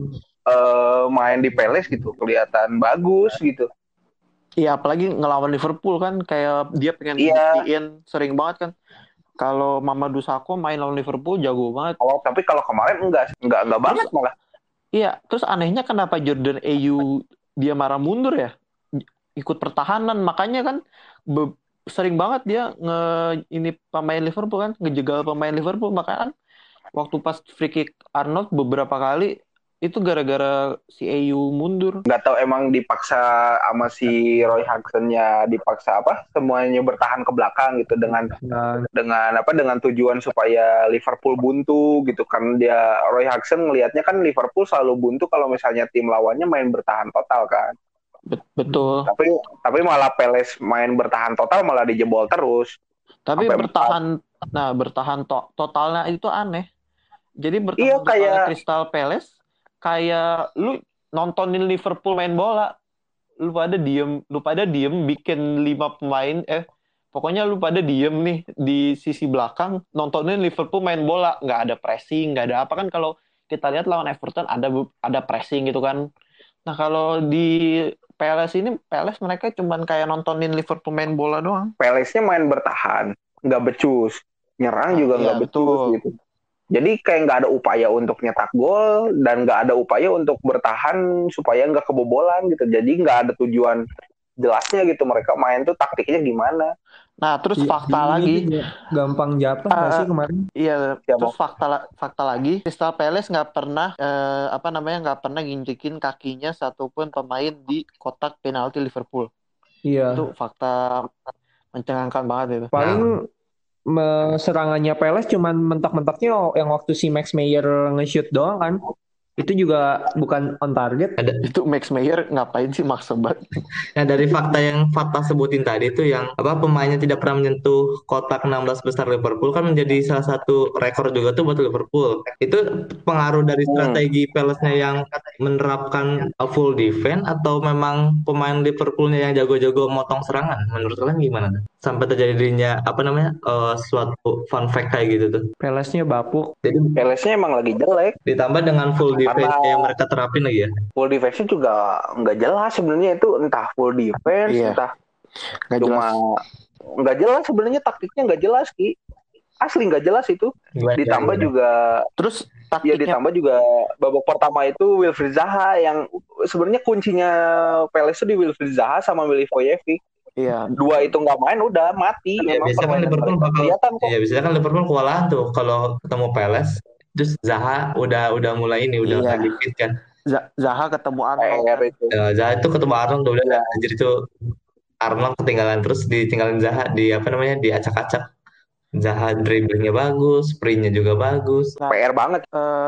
main di Palace gitu kelihatan bagus gitu. Iya, apalagi ngelawan Liverpool kan kayak dia pengen Iya. buktiin sering banget kan. Kalau Mamadou Sakho main lawan Liverpool jago banget. Tapi kalau kemarin enggak banget malah. Iya, terus anehnya kenapa Jordan Ayew dia marah mundur ya? Ikut pertahanan, makanya kan sering banget dia ini pemain Liverpool kan, ngejegal pemain Liverpool, makanya kan waktu pas free kick Arnold beberapa kali itu gara-gara si Ayew mundur. Nggak tahu emang dipaksa sama si Roy Hodgson-nya, dipaksa apa semuanya bertahan ke belakang gitu dengan tujuan supaya Liverpool buntu gitu kan. Dia Roy Hodgson ngelihatnya kan Liverpool selalu buntu kalau misalnya tim lawannya main bertahan total kan. Betul. Tapi malah Palace main bertahan total malah dijebol terus. Tapi bertahan totalnya itu aneh. Jadi bertahan totalnya Crystal Palace kayak lu nontonin Liverpool main bola. Lu pada diem bikin 5 pemain pokoknya lu pada diem nih di sisi belakang nontonin Liverpool main bola, nggak ada pressing, nggak ada apa kan. Kalau kita lihat lawan Everton ada pressing gitu kan. Nah kalau di Palace mereka cuman kayak nontonin Liverpool main bola doang. Palace-nya main bertahan, nggak becus, nyerang juga nggak becus gitu. Jadi kayak nggak ada upaya untuk nyetak gol dan nggak ada upaya untuk bertahan supaya nggak kebobolan gitu. Jadi nggak ada tujuan jelasnya gitu mereka main tuh taktiknya gimana. Nah terus fakta lagi gampang jatuh nggak sih kemarin? Iya. Terus fakta lagi Crystal Palace nggak pernah nggak pernah nginjekin kakinya satupun pemain di kotak penalti Liverpool. Iya. Itu fakta mencengangkan banget itu. Paling serangannya Palace cuman mentak-mentaknya yang waktu si Max Meyer nge-shoot doang kan. Itu juga bukan on target. Itu Max Meyer ngapain sih maksa banget. Nah dari fakta yang Fatah sebutin tadi itu yang pemainnya tidak pernah menyentuh kotak 16 besar Liverpool kan menjadi salah satu rekor juga tuh buat Liverpool. Itu pengaruh dari strategi Palace-nya yang menerapkan full defense atau memang pemain Liverpoolnya yang jago-jago motong serangan? Menurut kalian gimana? Sampai terjadinya suatu fun fact kayak gitu tuh. Palace-nya bapuk. Jadi Palace-nya emang lagi jelek. Ditambah dengan full defense yang mereka terapin lagi ya. Full defense juga nggak jelas sebenarnya itu, entah full defense, entah nggak jelas sebenarnya taktiknya nggak jelas Ki. Asli nggak jelas itu. Ditambah juga terus ditambah juga babak pertama itu Wilfried Zaha yang sebenarnya kuncinya Palace itu di Wilfried Zaha sama Milivojevic. Iya. Dua itu nggak main udah mati. Ya, biasanya kan Liverpool biasanya kan Liverpool kewalahan tuh kalau ketemu Palace. Terus Zaha udah mulai udah dikit kan. Zaha ketemu Arnold. Zaha itu ketemu Arnold udah anjir itu Arnold ketinggalan terus ditinggalin Zaha diacak-acak. Zaha dribblingnya bagus, sprintnya juga bagus. PR banget.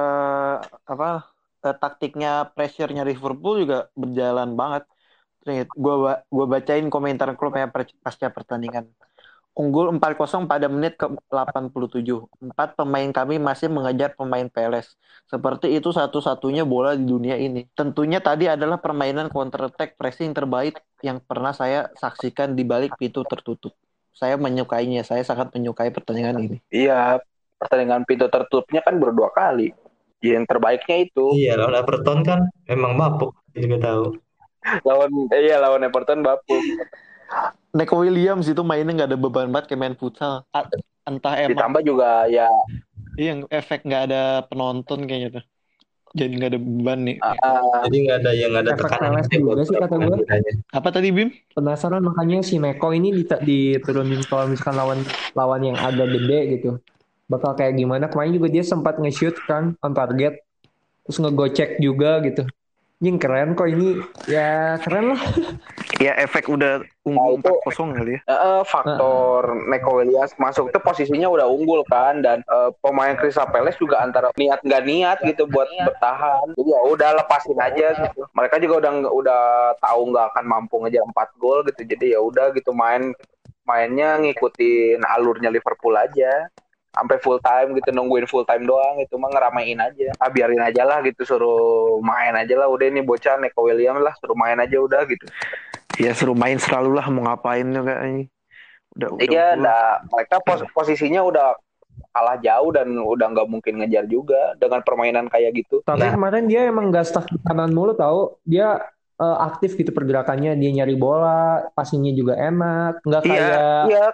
Taktiknya pressure-nya Liverpool juga berjalan banget. Gue bacain komentar klubnya pasca pertandingan. Unggul 4-0 pada menit ke-87. 4 pemain kami masih mengejar pemain Palace. Seperti itu satu-satunya bola di dunia ini. Tentunya tadi adalah permainan counter attack pressing terbaik yang pernah saya saksikan di balik pintu tertutup. Saya menyukainya. Saya sangat menyukai pertandingan ini. Iya, pertandingan pintu tertutupnya kan baru 2 kali. Yang terbaiknya itu. Iya, lawan Everton kan emang bapuk, juga tahu. lawan Everton bapuk. Neco Williams itu mainnya nggak ada beban banget kayak main futsal. Entah emang. Ditambah juga ya. Iya, efek nggak ada penonton kayaknya tuh. Jadi nggak ada beban nih. Jadi nggak ada tekanan juga sih kata gue. Apa tadi Bim? Penasaran makanya si Neco ini diturunin kalau misalkan lawan yang agak gede gitu. Bakal kayak gimana? Kemarin juga dia sempat nge-shoot kan on target. Terus ngegocek juga gitu. Yang keren kok ini. Ya keren lah. Ya efek udah Nah unggul itu 4-0 kali ya. faktor Neko Williams masuk tuh posisinya udah unggul kan, dan pemain Crystal Palace juga antara niat nggak niat gitu buat bertahan. Jadi ya udah lepasin aja gitu. Mereka juga udah tahu nggak akan mampu ngejar 4 gol gitu. Jadi ya udah gitu mainnya ngikutin alurnya Liverpool aja. Sampai full time gitu, nungguin full time doang, itu mah ngeramein aja. Biarin aja lah gitu, suruh main aja lah, udah ini bocah Neko Williams lah, suruh main aja udah gitu. Ya suruh main selalu lah, mau ngapain juga ini. Udah Iya, unggul. mereka posisinya udah kalah jauh dan udah nggak mungkin ngejar juga dengan permainan kayak gitu. Tapi Nah, kemarin dia emang gak stuck di kanan mulu tahu. Dia aktif gitu pergerakannya, dia nyari bola, passingnya juga enak, nggak Iya, kayak Iya,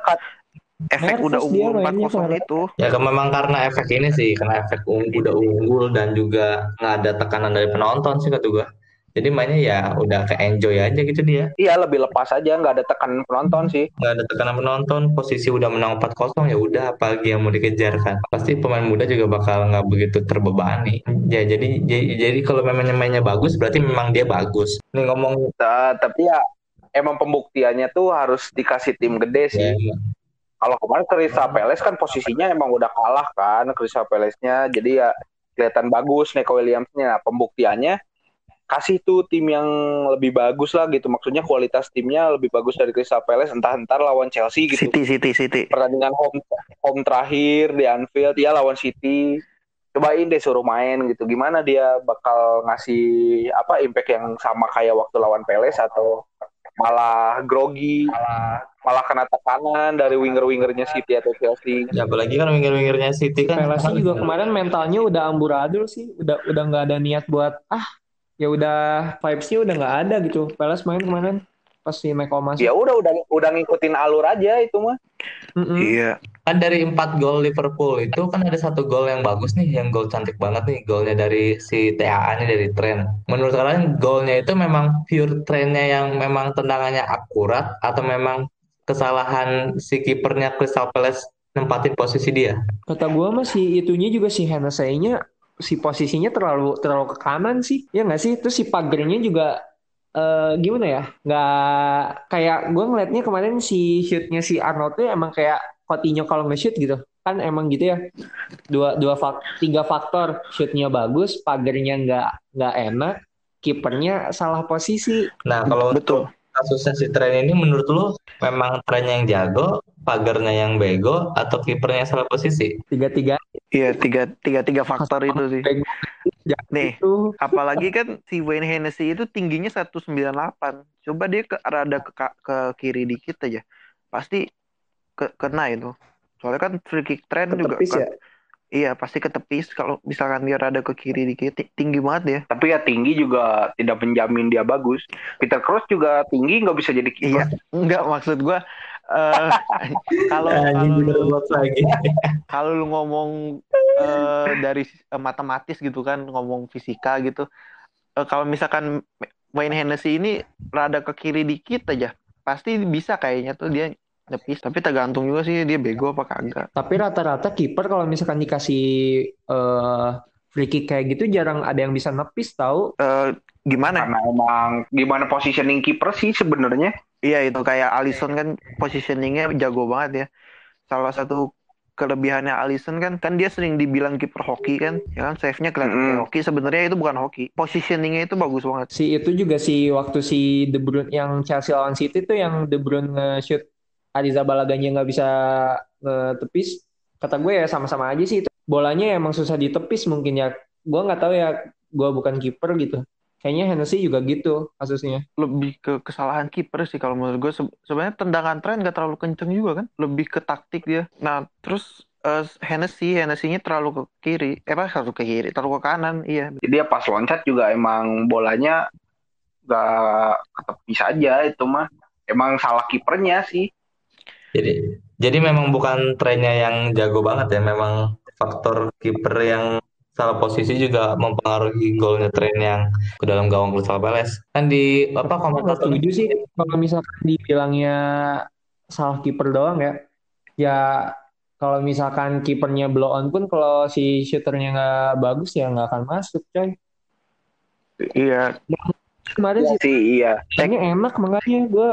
efek udah nervous dia unggul mainnya 4-0 kemarin. itu. ya memang karena efek ini sih, karena efek udah unggul dan juga nggak ada tekanan dari penonton sih kata gua. Jadi mainnya ya udah ke enjoy aja gitu dia. iya lebih lepas aja, nggak ada tekanan penonton sih. Nggak ada tekanan penonton, posisi udah menang 4-0 ya udah apalagi yang mau dikejar kan. Pasti pemain muda juga bakal nggak begitu terbebani. Ya jadi kalau memangnya mainnya bagus berarti memang dia bagus. Nih ngomong Tapi ya emang pembuktiannya tuh harus dikasih tim gede sih. ya, Kalau kemarin Crystal Palace kan posisinya emang udah kalah kan Crystal Palace-nya, jadi ya kelihatan bagus Neko Williams-nya. Nah, pembuktiannya kasih tuh tim yang lebih bagus lah gitu. Maksudnya kualitas timnya lebih bagus dari Crystal Palace, entah lawan Chelsea gitu. City. Pertandingan home terakhir di Anfield ya lawan City. Cobain deh suruh main gitu. Gimana dia bakal ngasih impact yang sama kayak waktu lawan Palace, atau malah grogi, malah kena tekanan dari winger-wingernya City atau Chelsea. ya apalagi kan winger-wingernya City Si kan Pelasi juga kemarin mentalnya udah amburadul sih, udah nggak ada niat buat ya udah vibes-nya udah nggak ada gitu. Peles main kemarin pas si Neko Ya masuk. udah ngikutin alur aja itu mah. Mm-mm. Iya. kan dari 4 gol Liverpool itu kan ada 1 gol yang bagus nih, yang gol cantik banget nih, golnya dari si TAA nih dari Trent. Menurut kalian golnya itu memang pure Trentnya yang memang tendangannya akurat atau memang kesalahan si kipernya Crystal Palace nempatin posisi dia? Kata gua mah si itunya juga si Hennessy-nya si posisinya terlalu terlalu ke kanan sih. Ya nggak sih? Terus si pagernya juga gimana ya? Nggak kayak gue ngeliatnya kemarin si shootnya si Arnold tuh emang kayak Coutinho kalau nge-shoot gitu. Kan emang gitu ya. Tiga faktor, shootnya bagus, pagernya nggak enak, kipernya salah posisi. Nah, kalau Betul. untuk kasusnya si Trent ini menurut lu memang Trentnya yang jago, pagernya yang bego, atau kipernya yang salah posisi? Tiga-tiga Iya, tiga faktor itu sih. Nih, itu apalagi kan si Wayne Hennessy itu tingginya 198. Coba dia rada ke kiri dikit aja. Pasti kena itu. Soalnya kan free kick trend juga ketepis kan. ya. Iya, pasti ketepis kalau misalkan dia rada ke kiri dikit. Tinggi banget ya. Tapi ya tinggi juga tidak menjamin dia bagus. Peter Crouch juga tinggi, nggak bisa jadi kiper. Iya, enggak maksud gua kalau Anjing bener buat lagi. kalau lu ngomong dari matematis gitu kan, ngomong fisika gitu. Kalau misalkan Wayne Hennessy ini rada ke kiri dikit aja, pasti bisa kayaknya tuh dia nepis. Tapi tergantung juga sih dia bego apa kagak. Tapi rata-rata kiper kalau misalkan dikasih free kick kayak gitu jarang ada yang bisa nepis tahu. Gimana? Karena emang gimana positioning kiper sih sebenarnya. Iya itu kayak Alisson kan positioningnya jago banget ya. Salah satu kelebihannya Alisson kan dia sering dibilang kiper hoki kan, ya kan save-nya kelihatan kayak hoki, sebenarnya itu bukan hoki. Positioningnya itu bagus banget. Si itu juga si waktu si De Bruyne yang Chelsea lawan City tuh yang De Bruyne nge-shoot Ariza Balaganya nggak bisa ngetepis. Kata gue ya sama-sama aja sih itu. Bolanya emang susah ditepis mungkin ya. Gue nggak tahu ya. Gue bukan kiper gitu. Kayaknya Hennessy juga gitu kasusnya. Lebih ke kesalahan kiper sih kalau menurut gue. Sebenarnya tendangan Trent gak terlalu kenceng juga kan, lebih ke taktik dia. Nah terus Hennessy-nya terlalu ke kiri, terlalu ke kiri, terlalu ke kanan, iya. Jadi ya pas loncat juga emang bolanya nggak ketepis aja, itu mah emang salah kipernya sih. Jadi memang bukan trennya yang jago banget ya, memang faktor kiper yang salah posisi juga mempengaruhi golnya tren yang ke dalam gawang Crystal Palace. Kan di apa Gue nggak komentator setuju sih kalau misalkan dibilangnya salah kiper doang ya. Ya kalau misalkan kipernya blow on pun kalau si shooternya nggak bagus ya nggak akan masuk coy. Iya, kemarin Iya sih sih, iya. trennya enak makanya gue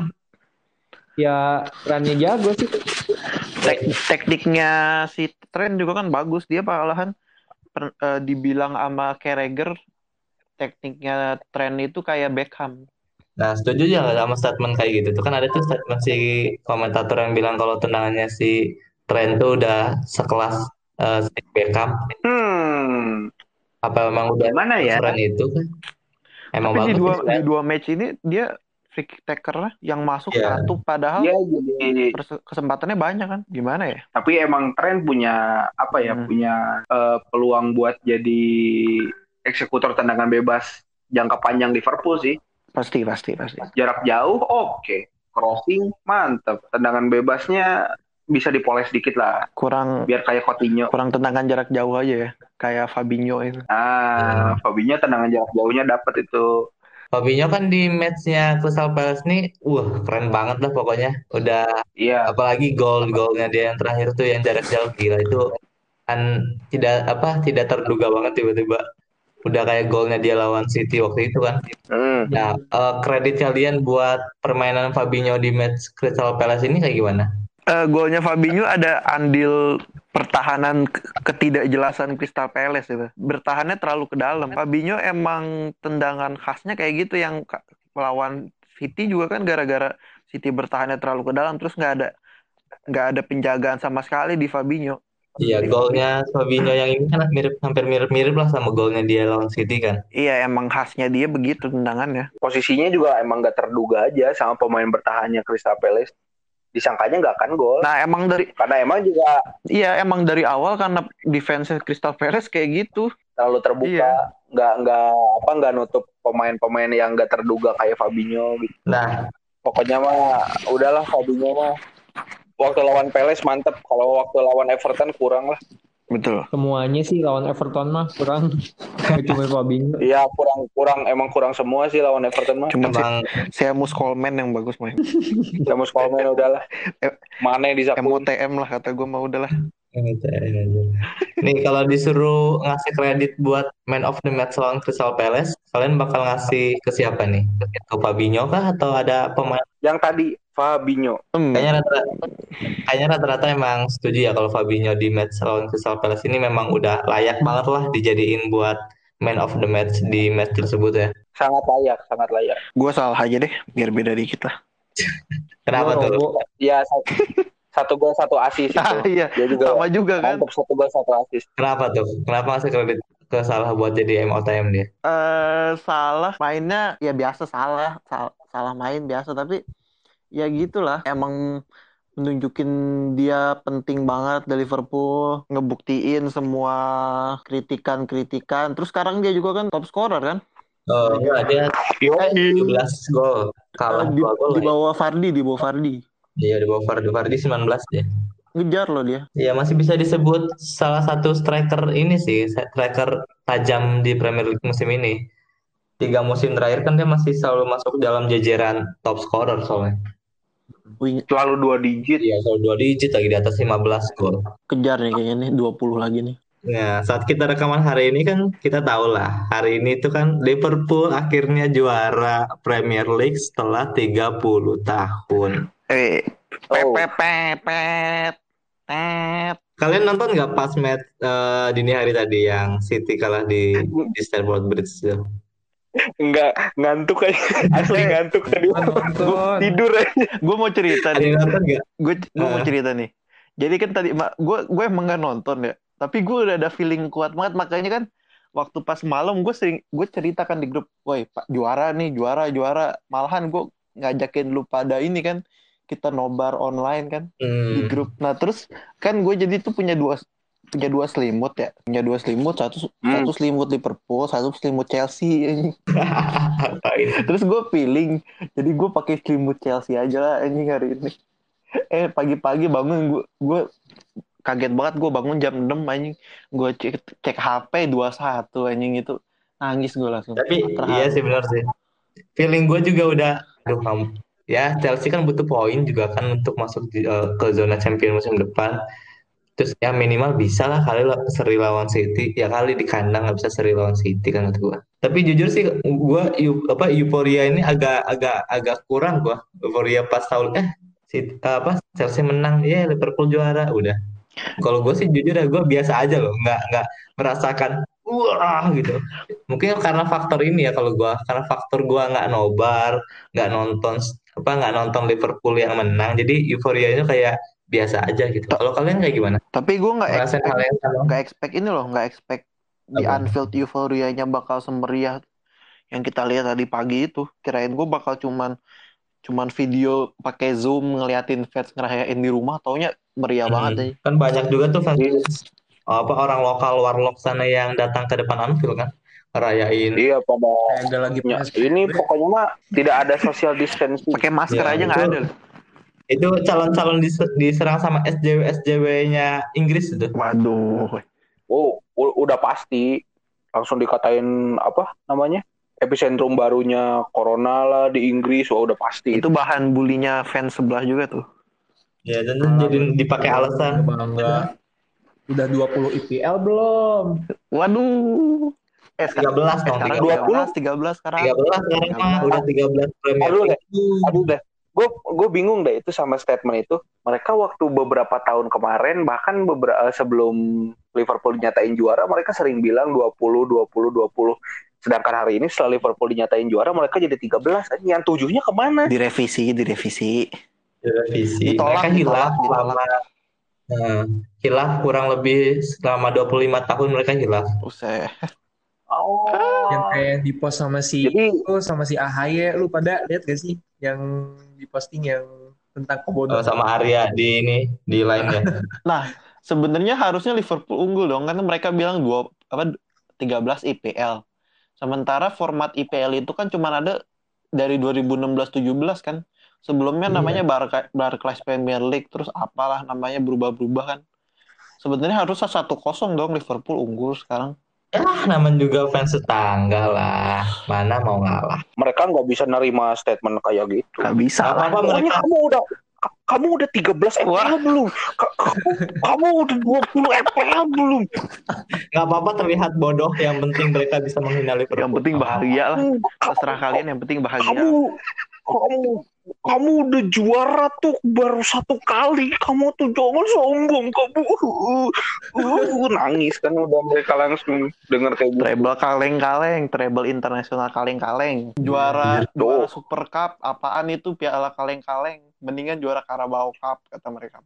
ya runnya jago sih. Tekniknya si Trent juga kan bagus. Dia malahan dibilang sama Carragher tekniknya Trent itu kayak Beckham. Nah, setuju ya nggak sama statement kayak gitu? Tuh kan ada tuh statement si komentator yang bilang kalau tendangannya si Trent tuh udah sekelas si Beckham. Hmm, Apa memang udah gimana ya? keren itu kan? Emang Tapi di bagus sih dua Trent. match ini dia free kick taker yang masuk Iya. satu, padahal Dia jadi, kesempatannya banyak kan. Gimana ya? tapi emang Trent punya apa ya? Punya peluang buat jadi eksekutor tendangan bebas jangka panjang Liverpool sih. Pasti. Jarak jauh, oke. Crossing, mantap. Tendangan bebasnya bisa dipoles dikit lah. Kurang Biar kayak Coutinho. tendangan jarak jauh aja ya. Kayak Fabinho itu. Fabinho tendangan jarak jauhnya dapat itu. Fabinho kan di matchnya Crystal Palace nih, keren banget lah pokoknya. Udah, Iya, apalagi gol-golnya dia yang terakhir tuh yang jarak jauh gila itu kan tidak terduga banget tiba-tiba udah kayak golnya dia lawan City waktu itu kan. Nah, kredit kalian buat permainan Fabinho di match Crystal Palace ini kayak gimana? Golnya Fabinho ada andil pertahanan ketidakjelasan Crystal Palace itu. Bertahannya terlalu ke dalam. Fabinho emang tendangan khasnya kayak gitu yang melawan City juga kan gara-gara City bertahannya terlalu ke dalam terus nggak ada penjagaan sama sekali di Fabinho. Iya, golnya Fabinho yang ini kan hampir mirip-mirip lah sama golnya dia lawan City kan. Iya emang khasnya dia begitu tendangannya. posisinya juga emang gak terduga aja sama pemain bertahannya Crystal Palace. Disangkanya nggak akan gol. Nah Karena emang juga emang dari awal karena defense Crystal Palace kayak gitu. terlalu terbuka. Iya. Nggak nutup pemain-pemain yang nggak terduga kayak Fabinho gitu. Nah, Pokoknya mah udahlah Fabinho mah. Waktu lawan Palace mantep. Kalau waktu lawan Everton kurang lah. Betul. Semuanya sih lawan Everton mah kurang. Cuma Fabinho. Iya emang kurang semua sih lawan Everton mah. Cuma emang Seamus Coleman yang bagus main. James Coleman udahlah. Mane disapuin. MOTM lah kata gue mah udahlah. nih kalau disuruh ngasih kredit buat man of the match lawan Crystal Palace, kalian bakal ngasih ke siapa nih? Ke Fabinho kah atau ada pemain? Yang tadi Fabinho. Kayaknya rata-rata emang setuju ya kalau Fabinho di match lawan Crystal Palace ini memang udah layak banget lah dijadiin buat man of the match di match tersebut ya. Sangat layak. Gue salah aja deh biar beda dikit lah. Kenapa tuh? Ya satu gol satu assist itu. Iya, Dia juga sama juga kan. mantap, 1 gol 1 assist. Kenapa tuh? Kenapa ngasih kredit ke Salah buat jadi MOTM dia? Salah mainnya ya biasa salah main biasa tapi ya gitulah emang menunjukin dia penting banget di Liverpool, ngebuktiin semua kritikan terus sekarang dia juga kan top scorer kan. Oh, dia 17 gol. Kalah di 2 gol. di bawah Fardi. Iya, di bawah Vardy 19 ya. Ngejar loh dia. Ya masih bisa disebut salah satu striker ini sih, striker tajam di Premier League musim ini. 3 musim terakhir kan dia masih selalu masuk dalam jajaran top scorer soalnya. Selalu 2 digit. Iya, selalu 2 digit lagi di atas 15 gol. Kejar nih kayaknya nih 20 lagi nih. Nah, saat kita rekaman hari ini kan kita tahu lah, hari ini itu kan Liverpool akhirnya juara Premier League setelah 30 tahun. Kalian nonton nggak pas match dini hari tadi yang City kalah di Stamford Bridge itu? Enggak, ngantuk aja. Asli ngantuk tadi. Tidur aja. Gue mau cerita Ada nih. yang nonton nggak? Gue mau cerita nih. Jadi kan tadi gue emang nggak nonton ya. Tapi gue udah ada feeling kuat banget makanya kan waktu pas malam gue ceritakan di grup, woi Pak juara nih juara. Malahan gue ngajakin lu pada ini kan kita nobar online kan di grup. Nah terus kan gue jadi tuh punya dua selimut ya. Punya 2 selimut, satu selimut Liverpool, satu selimut Chelsea. Terus gue feeling, jadi gue pakai selimut Chelsea aja lah anjing hari ini. Pagi-pagi bangun gue kaget banget, gue bangun jam 6 anjing. Gue cek HP 21 anjing itu. Nangis gue langsung. Tapi iya sih benar sih. Feeling gue juga udah ya Chelsea kan butuh poin juga kan untuk masuk ke zona champion musim depan. Terus ya minimal bisa lah kali seri lawan City. Ya kali di kandang nggak bisa seri lawan City kan menurut gua. Tapi jujur sih gua euforia ini agak agak agak kurang gua. Euforia pas tahun Chelsea menang, ya Liverpool juara udah. Kalau gue sih jujur ya gue biasa aja loh, nggak merasakan wah gitu. Mungkin karena faktor ini ya kalau gue, karena faktor gue nggak nobar, nggak nonton nggak nonton Liverpool yang menang, jadi euforianya kayak biasa aja gitu. Ta- Kalau kalian kayak gimana? Tapi gue Ngerasain hal yang sama? nggak expect ini loh, nggak expect di Apa? Anfield euforianya bakal semeriah yang kita lihat tadi pagi itu. Kirain gue bakal cuman video pakai Zoom ngeliatin fans ngerayain di rumah, taunya meriah banget aja. Kan banyak juga tuh fans Iya, orang lokal warlock sana yang datang ke depan Anfield kan, ngerayain. iya pada Kayak udah lagi ini PSBB. pokoknya mah tidak ada social distancing. Pakai masker Ya, aja nggak itu ada loh. itu calon-calon diserang sama SJW-SJW-nya Inggris itu. Waduh. Oh, udah pasti langsung dikatain apa namanya? Epicentrum barunya corona lah di Inggris. Wah, udah pasti. Itu bahan bulinya fans sebelah juga tuh. Ya, dan jadi dipakai alasan. Bangga. Udah 20 IPL belum? Waduh. 13 dong, sekarang 13. 13 sekarang. 13 sekarang mah udah 13 Premier Aduh deh, League. aduh deh. Gue bingung deh itu sama statement itu. Mereka waktu beberapa tahun kemarin bahkan sebelum Liverpool dinyatain juara, mereka sering bilang 20 20 20. Sedangkan hari ini setelah Liverpool dinyatain juara, mereka jadi 13. Yang 7-nya kemana? Direvisi. Direvisi. Ditolak, Mereka hilaf ditolak. hilaf kurang lebih selama 25 tahun mereka hilaf. Usai. Oh. Yang kayak di post sama si Jadi- sama si AHY, lu pada lihat gak sih yang diposting yang tentang kebodohan? Sama Arya di line-nya. Nah, sebenarnya harusnya Liverpool unggul dong, karena mereka bilang 13 IPL. Sementara format IPL itu kan cuma ada dari 2016-17 kan. Sebelumnya Iya. namanya Barclays Premier League, terus apalah namanya berubah-berubah kan. Sebenarnya harusnya 1-0 dong Liverpool unggul sekarang. Ya, namanya juga fans tetangga lah. Mana mau ngalah. Mereka nggak bisa nerima statement kayak gitu. Gak bisa Gak lah. apa-apa Pokoknya mereka. kamu udah 13 Wah. FPL belum? Kamu udah 20 FPL belum? Gak apa-apa terlihat bodoh. Yang penting mereka bisa menghina Liverpool. Yang penting bahagia lah. Terserah kalian, yang penting bahagia. Kamu udah juara tuh baru 1 kali. Kamu tuh jangan sombong. Kamu nangis kan udah mereka langsung denger kayak gitu. Treble kaleng-kaleng, treble internasional kaleng-kaleng. Juara Super Cup, apaan itu piala kaleng-kaleng? Mendingan juara Carabao Cup, kata mereka.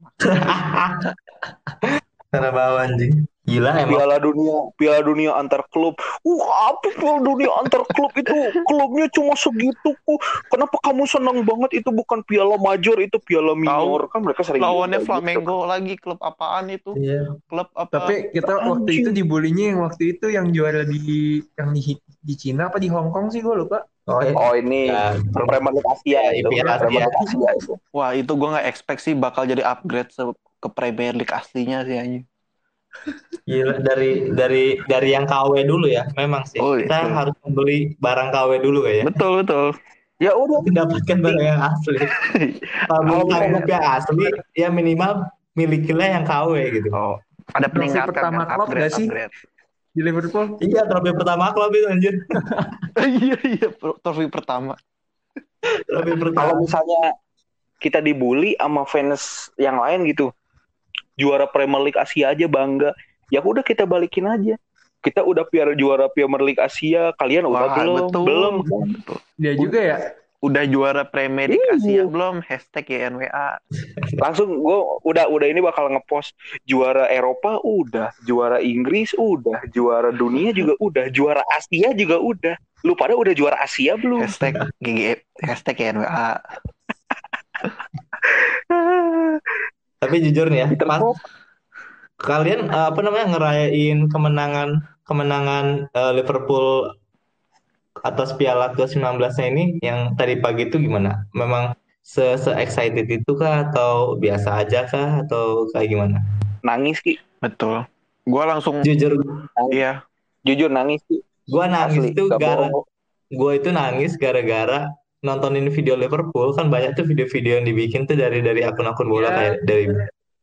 Karena bawa anjing. Gila emang. Piala dunia antar klub. Apa Piala dunia antar klub itu? Klubnya cuma segitu kok. Kenapa kamu senang banget? Itu bukan piala major, itu piala minor. Kan mereka sering lawannya gitu. Flamengo lagi, klub apaan itu? Iya. Klub apa? Tapi kita waktu itu dibulinya yang waktu itu yang juara di Cina apa di Hong Kong sih, gue lupa. Oh ini Ya, Premier League Asia itu. IPL Premier Asia. League Asia itu. Wah, itu gue nggak expect sih bakal jadi upgrade ke Premier League aslinya sih anjing. Gila, dari yang KW dulu ya. Memang sih. Oh, Kita itu. harus membeli barang KW dulu ya. Betul. Ya udah. Mendapatkan barang yang asli. Kalau sanggup yang asli, ya minimal milikilah yang KW gitu. Oh, ada peningkatan pertama kan, klub nggak sih? upgrade. Di Liverpool. Iya, trofi pertama klub itu anjir. Iya, trofi pertama. Trofi Kalau pertama. misalnya kita dibully sama fans yang lain gitu, juara Premier League Asia aja bangga, ya udah kita balikin aja. Kita udah juara Premier League Asia, kalian udah Wah, belum? betul. Belum. Betul. Dia juga ya. Udah juara Premier League Iya. Asia belum? #YNWA. Langsung gue udah ini bakal ngepost juara Eropa udah, juara Inggris udah, juara dunia juga udah, juara Asia juga udah. Lu pada udah juara Asia belum? #GG #YNWA. Tapi jujur nih ya, Peter pas Hook. kalian ngerayain kemenangan Liverpool atas piala ke-19-nya ini yang tadi pagi itu gimana? Memang se-excited itu kah atau biasa aja kah atau kayak gimana? Nangis Ki. Betul. Gua langsung Jujur iya. Jujur nangis Ki. gue nangis Asli, tuh gak bohong. gue itu nangis gara-gara nontonin video Liverpool. Kan banyak tuh video-video yang dibikin tuh dari akun-akun bola Ya. kayak dari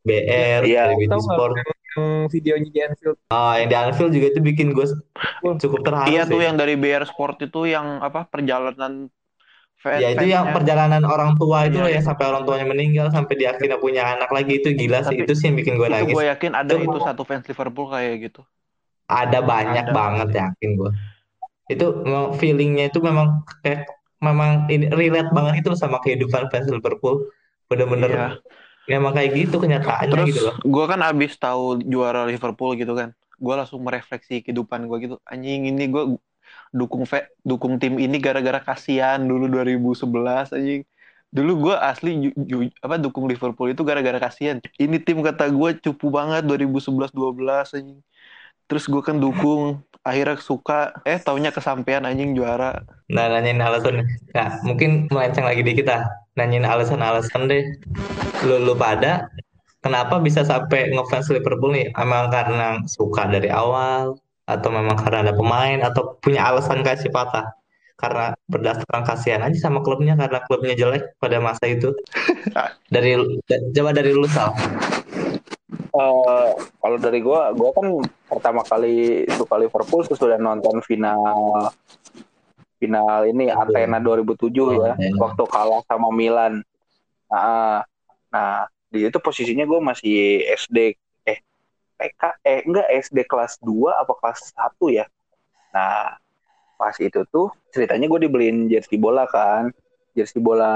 BR, Iya. dari BT Tahu nggak Sport. yang videonya di Anfield? Yang di Anfield juga itu bikin gue cukup terharu Iya tuh sih. yang dari BR Sport itu yang apa perjalanan Ya itu yang fansnya. perjalanan orang tua itu Iya loh, yang itu. sampai orang tuanya meninggal sampai dia akhirnya punya anak lagi, itu gila sih, Tapi itu sih yang bikin gue itu nangis. gue yakin ada Itu itu satu fans Liverpool kayak gitu. ada banyak Ada banget, pasti. yakin gue. Itu memang feelingnya itu memang kayak memang ini relate banget itu loh sama kehidupan fans Liverpool. Bener-bener Iya. memang kayak gitu kenyataannya Terus gitu loh. gue kan abis tahu juara Liverpool gitu kan, gue langsung merefleksi kehidupan gue gitu. Anjing ini gue dukung tim ini gara-gara kasihan dulu 2011 anjing. Dulu gue asli apa dukung Liverpool itu gara-gara kasihan. Ini tim kata gue cupu banget 2011-12 anjing. Terus gue kan dukung, akhirnya suka, taunya kesampean anjing juara. Nah, nanyain alasan. Nah, mungkin melenceng lagi dikit lah. Nanyain alasan-alasan deh. Lu pada kenapa bisa sampai ngefans Liverpool nih? Emang karena suka dari awal, atau memang karena ada pemain, atau punya alasan kasih patah? Karena berdasarkan kasihan aja sama klubnya, karena klubnya jelek pada masa itu. Dari coba dari lu, Sal. Eh, Kalau dari gue kan pertama kali suka Liverpool sesudah nonton final final ini Athena 2007 Oh, ya, Athena. waktu kalah sama Milan. Nah, nah di itu posisinya gue masih SD, TK, enggak, SD kelas 2 apa kelas 1 ya. Nah, pas itu tuh ceritanya gue dibeliin jersey bola kan, jersey bola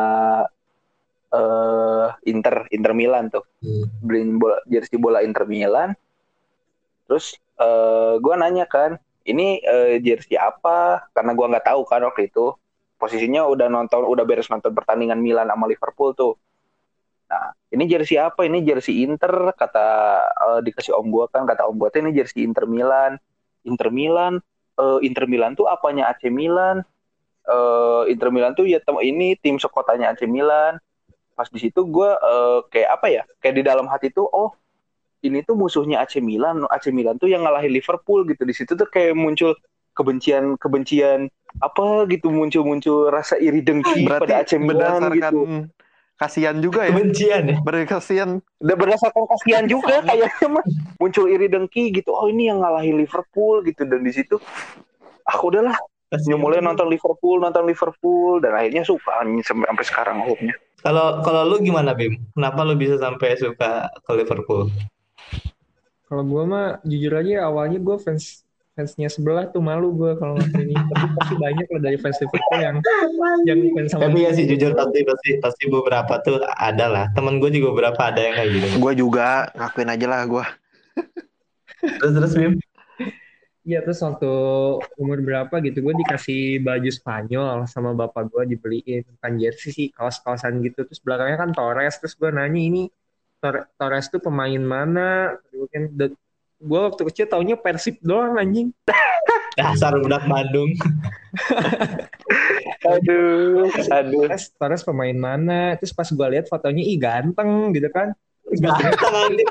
Inter Milan tuh, beliin jersey bola Inter Milan. Terus gue nanya kan, ini jersey apa? Karena gue nggak tahu kan waktu itu. Posisinya udah beres nonton pertandingan Milan sama Liverpool tuh. Nah, ini jersey apa? Ini jersey Inter, kata dikasih om gue kan, kata om gue tuh ini jersey Inter Milan. Inter Milan, Inter Milan tuh apanya AC Milan? Inter Milan tuh ya ini tim sekotanya AC Milan. Pas di situ gue kayak apa ya? Kayak di dalam hati tuh, oh ini tuh musuhnya AC Milan. AC Milan tuh yang ngalahin Liverpool gitu. Di situ tuh kayak muncul kebencian apa gitu, muncul rasa iri dengki pada AC Berarti Milan berdasarkan gitu. kasihan juga ya. Kebencian ya? Berkasihan. Udah berdasarkan kasihan juga kayaknya mah, muncul iri dengki gitu. Oh ini yang ngalahin Liverpool gitu. Dan di situ aku udahlah mulai nonton Liverpool dan akhirnya suka sampai sekarang akhirnya. Kalau lu gimana, Bim? Kenapa lu bisa sampai suka ke Liverpool? Kalau gue mah jujur aja awalnya gue fansnya sebelah tuh malu gue kalau ngakuin ini. Tapi pasti banyak lah dari fans Liverpool yang fans sama Tapi ya sih jujur, pasti beberapa tuh ada lah. Temen gue juga beberapa ada yang kayak gitu. Gue juga ngakuin aja lah gue. Terus Bim? Iya, terus waktu umur berapa gitu gue dikasih baju Spanyol sama bapak gue, dibeliin bukan jersey sih, kaos-kaosan gitu. Terus belakangnya kan Torres, terus gue nanya ini Torres tuh pemain mana? Gue waktu kecil taunya Persib doang anjing. Dasar budak Bandung. Aduh. Torres pemain mana? Terus pas gue lihat fotonya, ih ganteng gitu kan. Ganteng anjing.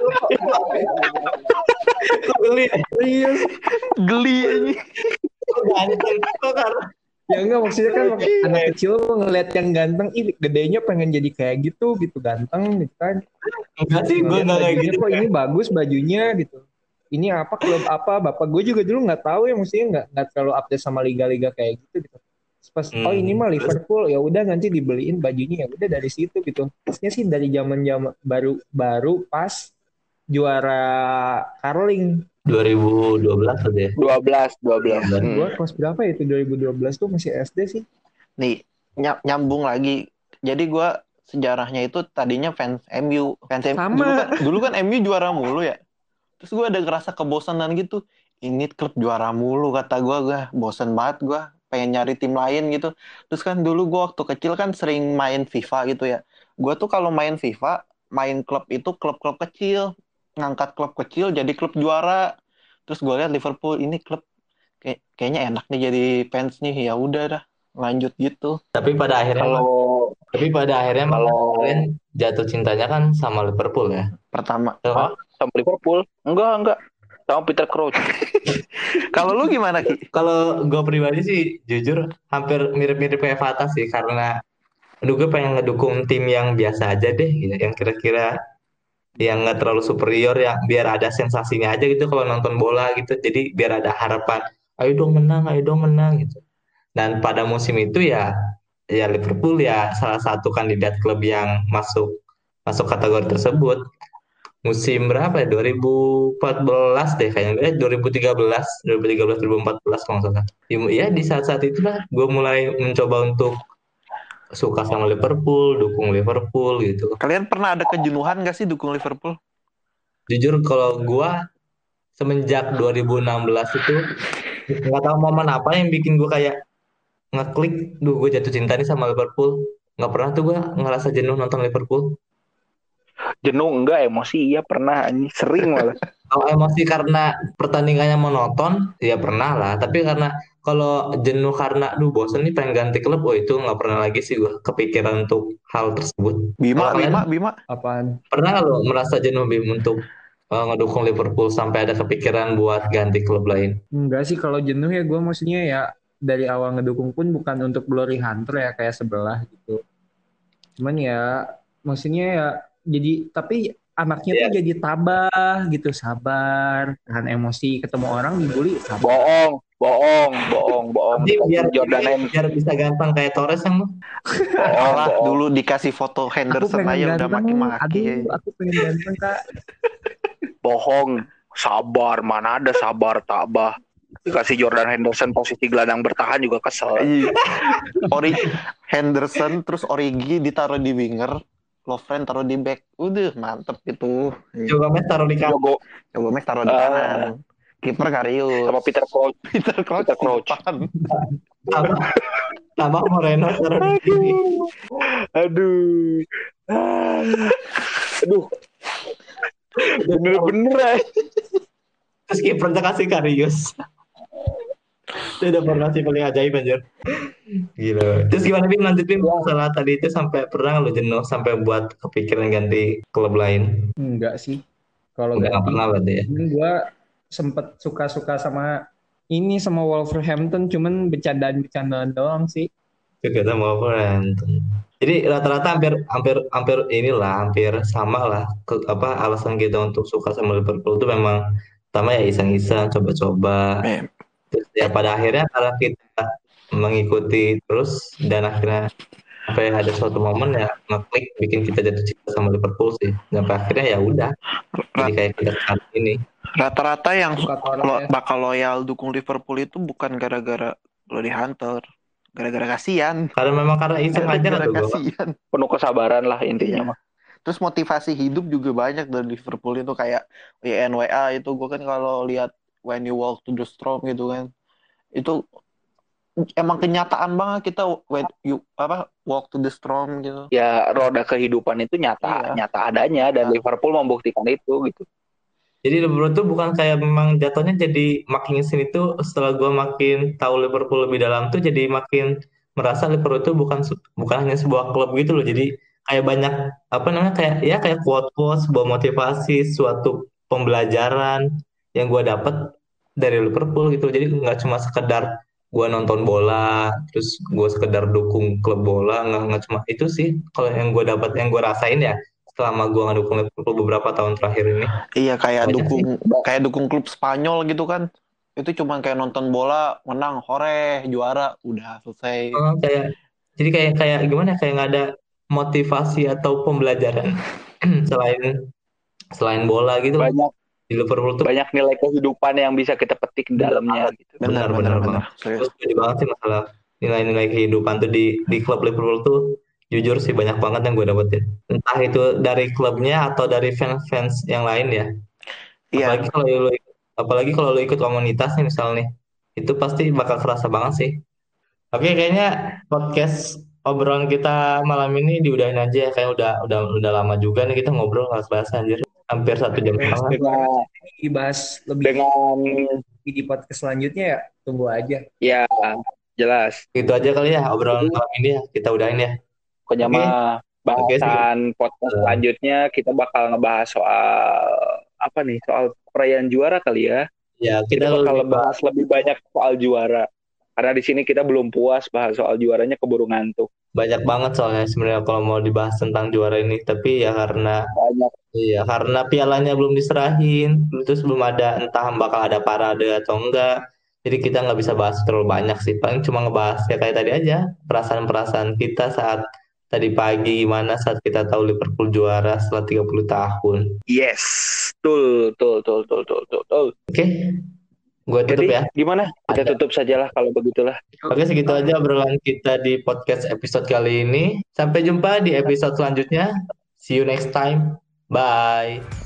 Kok geli? Serius. Geli aja. Kok ganteng? Kok karena Ya enggak, maksudnya kan anak kecil ngeliat yang ganteng, ih gedenya pengen jadi kayak gitu ganteng gitu kan. enggak sih, gue enggak kayak gitu. Kok ini bagus bajunya gitu. Ini apa, klub apa? Bapak gue juga dulu nggak tahu ya, maksudnya nggak terlalu update sama liga-liga kayak gitu. Terus pas oh ini mah Liverpool, ya udah nanti dibeliin bajunya, ya udah dari situ gitu. Terusnya sih dari zaman baru pas juara Carling 2012 aja ya. 12. Gue kelas berapa ya itu, 2012 tuh masih SD sih. Nih, nyambung lagi. Jadi gue sejarahnya itu tadinya fans MU. Sama. Dulu kan MU juara mulu ya. Terus gue ada ngerasa kebosanan gitu. Ini klub juara mulu, kata gue bosan banget gue. Pengen nyari tim lain gitu. Terus kan dulu gue waktu kecil kan sering main FIFA gitu ya. Gue tuh kalau main FIFA, main klub itu klub-klub kecil. Ngangkat klub kecil jadi klub juara. Terus gue lihat Liverpool, ini klub kayaknya enak nih jadi fans nih. Ya udah dah, lanjut gitu. Tapi pada akhirnya kalau kalian jatuh cintanya kan sama Liverpool ya. Pertama. Sama Liverpool? Enggak. Sama Peter Crouch. Kalau lu gimana, Ki? Kalau gue pribadi sih jujur hampir mirip-mirip kayak Fatah sih, karena gue pengen ngedukung tim yang biasa aja deh gitu, yang kira-kira yang nggak terlalu superior ya, biar ada sensasinya aja gitu kalau nonton bola gitu. Jadi biar ada harapan, ayo dong menang gitu. Dan pada musim itu ya ya Liverpool ya salah satu kandidat klub yang masuk masuk kategori tersebut. Musim berapa ya? 2014 deh kayaknya. 2013, 2013, 2014 kalau nggak salah. Ya di saat-saat itulah gue mulai mencoba untuk suka sama Liverpool, dukung Liverpool gitu. Kalian pernah ada kejenuhan gak sih dukung Liverpool? Jujur kalau gue semenjak 2016 itu nggak tahu momen apa yang bikin gue kayak ngeklik, duh gue jatuh cinta nih sama Liverpool. Nggak pernah tuh gue ngerasa jenuh nonton Liverpool. Jenuh enggak, emosi iya pernah anjing, sering malah. Kalau emosi karena pertandingannya monoton, ya pernah lah. Tapi karena kalau jenuh karena, duh bosen nih pengen ganti klub, oh itu nggak pernah lagi sih gue kepikiran untuk hal tersebut. Kalau Bima, kalian Bima, Bima. Apaan? pernah nggak lo merasa jenuh Bim untuk ngedukung Liverpool sampai ada kepikiran buat ganti klub lain? Enggak sih kalau jenuh ya gue maksudnya ya dari awal ngedukung pun bukan untuk glory hunter ya kayak sebelah gitu. Cuman ya maksudnya ya jadi tapi anaknya tuh Iya. jadi tabah gitu, sabar, tahan emosi, ketemu orang dibully sabar. Bohong, bohong, bohong, bohong. Nanti biar Jordan Henderson, biar bisa gampang kayak Torres yang lu. bohong, Alah, bohong. dulu dikasih foto Aku Henderson pengen aja udah ganteng, maki-maki. aduh aku pengen ganteng kak. Bohong, sabar, mana ada sabar tabah. Dikasih Jordan Henderson posisi gelandang bertahan juga kesel. Iya. Henderson terus Origi ditaruh di winger, Lovren taruh di back. Udah mantep gitu. Coba Mes taruh di kanan. Jogo Gomez taruh di kanan. Kiper Karius. sama Peter Crouch. Peter Crouch Peter di Crouch. depan. Tambah, tambah Moreno taruh di sini. Aduh. Aduh. Bener-bener aja. Terus kipernya kasih Karius. Itu udah formasi paling ajaib anjir. Gila. Terus gimana Bim lanjut Bim masalah tadi itu sampai pernah lu jenuh sampai buat kepikiran ganti klub lain? Enggak sih kalau Enggak ganti. pernah berarti ya. Gue sempet suka-suka sama ini sama Wolverhampton cuman bercandaan-bercandaan doang sih. Juga sama Wolverhampton. Jadi rata-rata hampir hampir hampir inilah hampir sama lah apa alasan kita untuk suka sama Liverpool itu memang pertama ya iseng-iseng coba-coba. Terus ya pada akhirnya karena kita mengikuti terus dan akhirnya sampai ada suatu momen ya ngeklik bikin kita jatuh cinta sama Liverpool sih. Sampai akhirnya ya udah jadi kayak kita sekarang ini. Rata-rata yang Suka orang ya. bakal loyal dukung Liverpool itu bukan gara-gara Glory Hunter, gara-gara kasihan. Karena memang karena iseng aja Gara-gara atau gue. kasihan. Penuh kesabaran lah intinya mah. Terus motivasi hidup juga banyak dari Liverpool itu kayak YNWA itu gue kan kalau lihat When You Walk to the Storm gitu kan itu emang kenyataan banget kita when you walk to the storm gitu. Ya roda kehidupan itu nyata, Iya. nyata adanya dan Nah. Liverpool membuktikan itu gitu. Jadi Liverpool tuh bukan kayak memang jatuhnya jadi makin kesini tuh setelah gue makin tahu Liverpool lebih dalam tuh jadi makin merasa Liverpool itu bukan hanya sebuah klub gitu loh. Jadi kayak banyak apa namanya kayak ya kayak quote-quote, sebuah motivasi, suatu pembelajaran yang gue dapat dari Liverpool gitu. Jadi nggak cuma sekedar gue nonton bola, terus gue sekedar dukung klub bola, nggak cuma itu sih. Kalau yang gue dapat, yang gue rasain ya selama gue ngedukung Liverpool beberapa tahun terakhir ini. Iya kayak Banyak dukung klub Spanyol gitu kan. Itu cuma kayak nonton bola, menang, hore, juara, udah selesai. Kayak jadi kayak gimana kayak nggak ada motivasi atau pembelajaran selain selain bola gitu Banyak di Liverpool tuh banyak nilai kehidupan yang bisa kita petik di dalamnya gitu. Benar. banget. Serius. Terus setuju banget sih masalah nilai-nilai kehidupan tuh di klub Liverpool tuh jujur sih banyak banget yang gue dapetin. Entah itu dari klubnya atau dari fans-fans yang lain ya. Iya. Apalagi kalau lu ikut komunitas nih misalnya nih, itu pasti bakal kerasa banget sih. Oke, kayaknya podcast obrolan kita malam ini diudahin aja ya. Kayak udah lama juga nih kita ngobrol nggak bahas anjir. Hampir 1 jam setengah. Dengan Dibahas lebih dengan di podcast selanjutnya ya tunggu aja. ya jelas. Gitu aja kali ya obrolan malam ini ya. Kita udahin ya. Pokoknya Oke. mah bahasan podcast selanjutnya kita bakal ngebahas soal apa nih? Soal perayaan juara kali ya. Ya, Kita bakal bahas lebih banyak soal juara. Karena di sini kita belum puas bahas soal juaranya, keburu ngantuk. banyak banget soalnya sebenarnya kalau mau dibahas tentang juara ini. Tapi ya karena Banyak. Iya, karena pialanya belum diserahin, terus belum ada entah bakal ada parade atau enggak. Jadi kita nggak bisa bahas terlalu banyak sih. Paling cuma ngebahas ya kayak tadi aja, perasaan-perasaan kita saat tadi pagi gimana saat kita tahu Liverpool juara setelah 30 tahun. Yes, betul, betul, betul, betul, betul, betul, betul. Oke, gue tutup Jadi ya. gimana? Kita tutup sajalah kalau begitulah. Oke, segitu aja obrolan kita di podcast episode kali ini. Sampai jumpa di episode selanjutnya. See you next time. Bye.